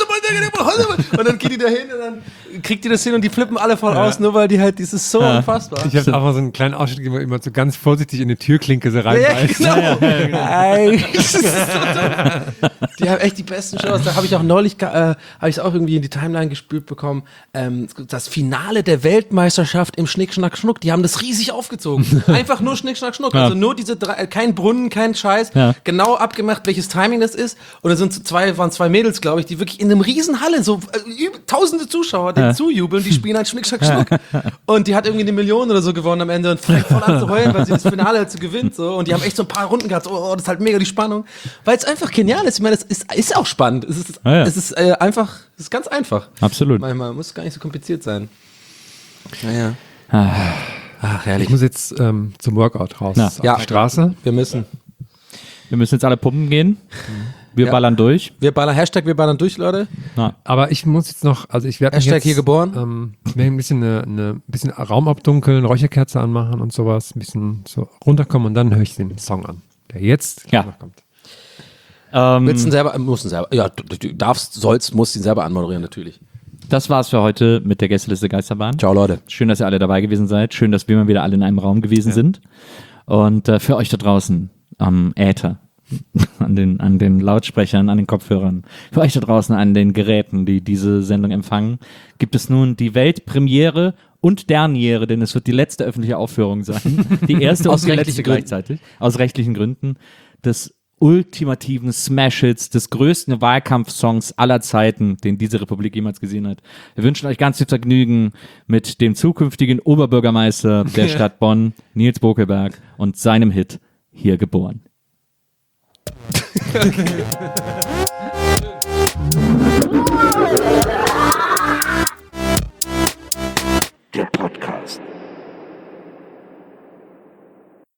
oh, und dann geht die da hin und dann kriegt die das hin und die flippen alle voll aus, nur weil die halt, das ist so unfassbar. Ich habe auch mal so einen kleinen Ausschnitt gegeben, wo jemand so ganz vorsichtig in die Türklinke so Ja, reinbeißt. genau. Ey, das ist so dumm. Die haben echt die besten Shows. Da habe ich auch neulich, äh, habe ich es auch irgendwie in die Timeline gespült bekommen. Ähm, das Finale der Weltmeisterschaft im Schnick, Schnack, Schnuck. Die haben das riesig aufgezogen. Einfach nur Schnick, Schnack, Schnuck. Ja. Also nur diese drei, äh, kein Brunnen, kein Scheiß. Ja. Genau abgemacht, welches Timing das ist. Und da sind so zwei, waren zwei Mädels, glaube ich, die wirklich in einem riesen Halle, so äh, üb- tausende Zuschauer, die Ja. zujubeln, die spielen halt Schnick, Schnack, Schnuck. Und die hat irgendwie eine Million oder so gewonnen am Ende und fängt voll an zu heulen, weil sie das Finale halt so gewinnt. So. Und die haben echt so ein paar Runden gehabt. Oh, das ist halt mega die Spannung. Weil es einfach genial ist. Ich meine, es ist, ist auch spannend. Es ist, Ah, ja. es ist äh, einfach, es ist ganz einfach. Absolut. Manchmal muss gar nicht so kompliziert sein. Naja. Ah. Ach, Ich herrlich. muss jetzt ähm, zum Workout raus. Na. Auf Ja. die Straße. Wir müssen. Wir müssen jetzt alle pumpen gehen. Wir Ja. ballern durch. Wir ballern, Hashtag, wir ballern durch, Leute. Na, Aber ich muss jetzt noch, also ich werde Hashtag jetzt, hier geboren. Ähm, ich werde ein bisschen eine, eine ein bisschen Raum abdunkeln, Räucherkerze anmachen und sowas, ein bisschen so runterkommen und dann höre ich den Song an, der jetzt Ja. noch kommt. ähm, Willst du ihn selber, musst ihn selber, ja, du, du darfst, sollst, musst ihn selber anmoderieren, natürlich. das war's für heute mit der Gästeliste Geisterbahn. Ciao, Leute. Schön, dass ihr alle dabei gewesen seid. Schön, dass wir mal wieder alle in einem Raum gewesen sind. Und äh, für euch da draußen am Äther, an den, an den Lautsprechern, an den Kopfhörern, für euch da draußen an den Geräten, die diese Sendung empfangen, gibt es nun die Weltpremiere und Derniere, denn es wird die letzte öffentliche Aufführung sein. Die erste Aus und die letzte rechtlichen Gründen. gleichzeitig. Aus rechtlichen Gründen. Des ultimativen Smash-Hits, des größten Wahlkampfsongs aller Zeiten, den diese Republik jemals gesehen hat. Wir wünschen euch ganz viel Vergnügen mit dem zukünftigen Oberbürgermeister der Stadt Bonn, Nils Bokelberg, und seinem Hit Hier geboren.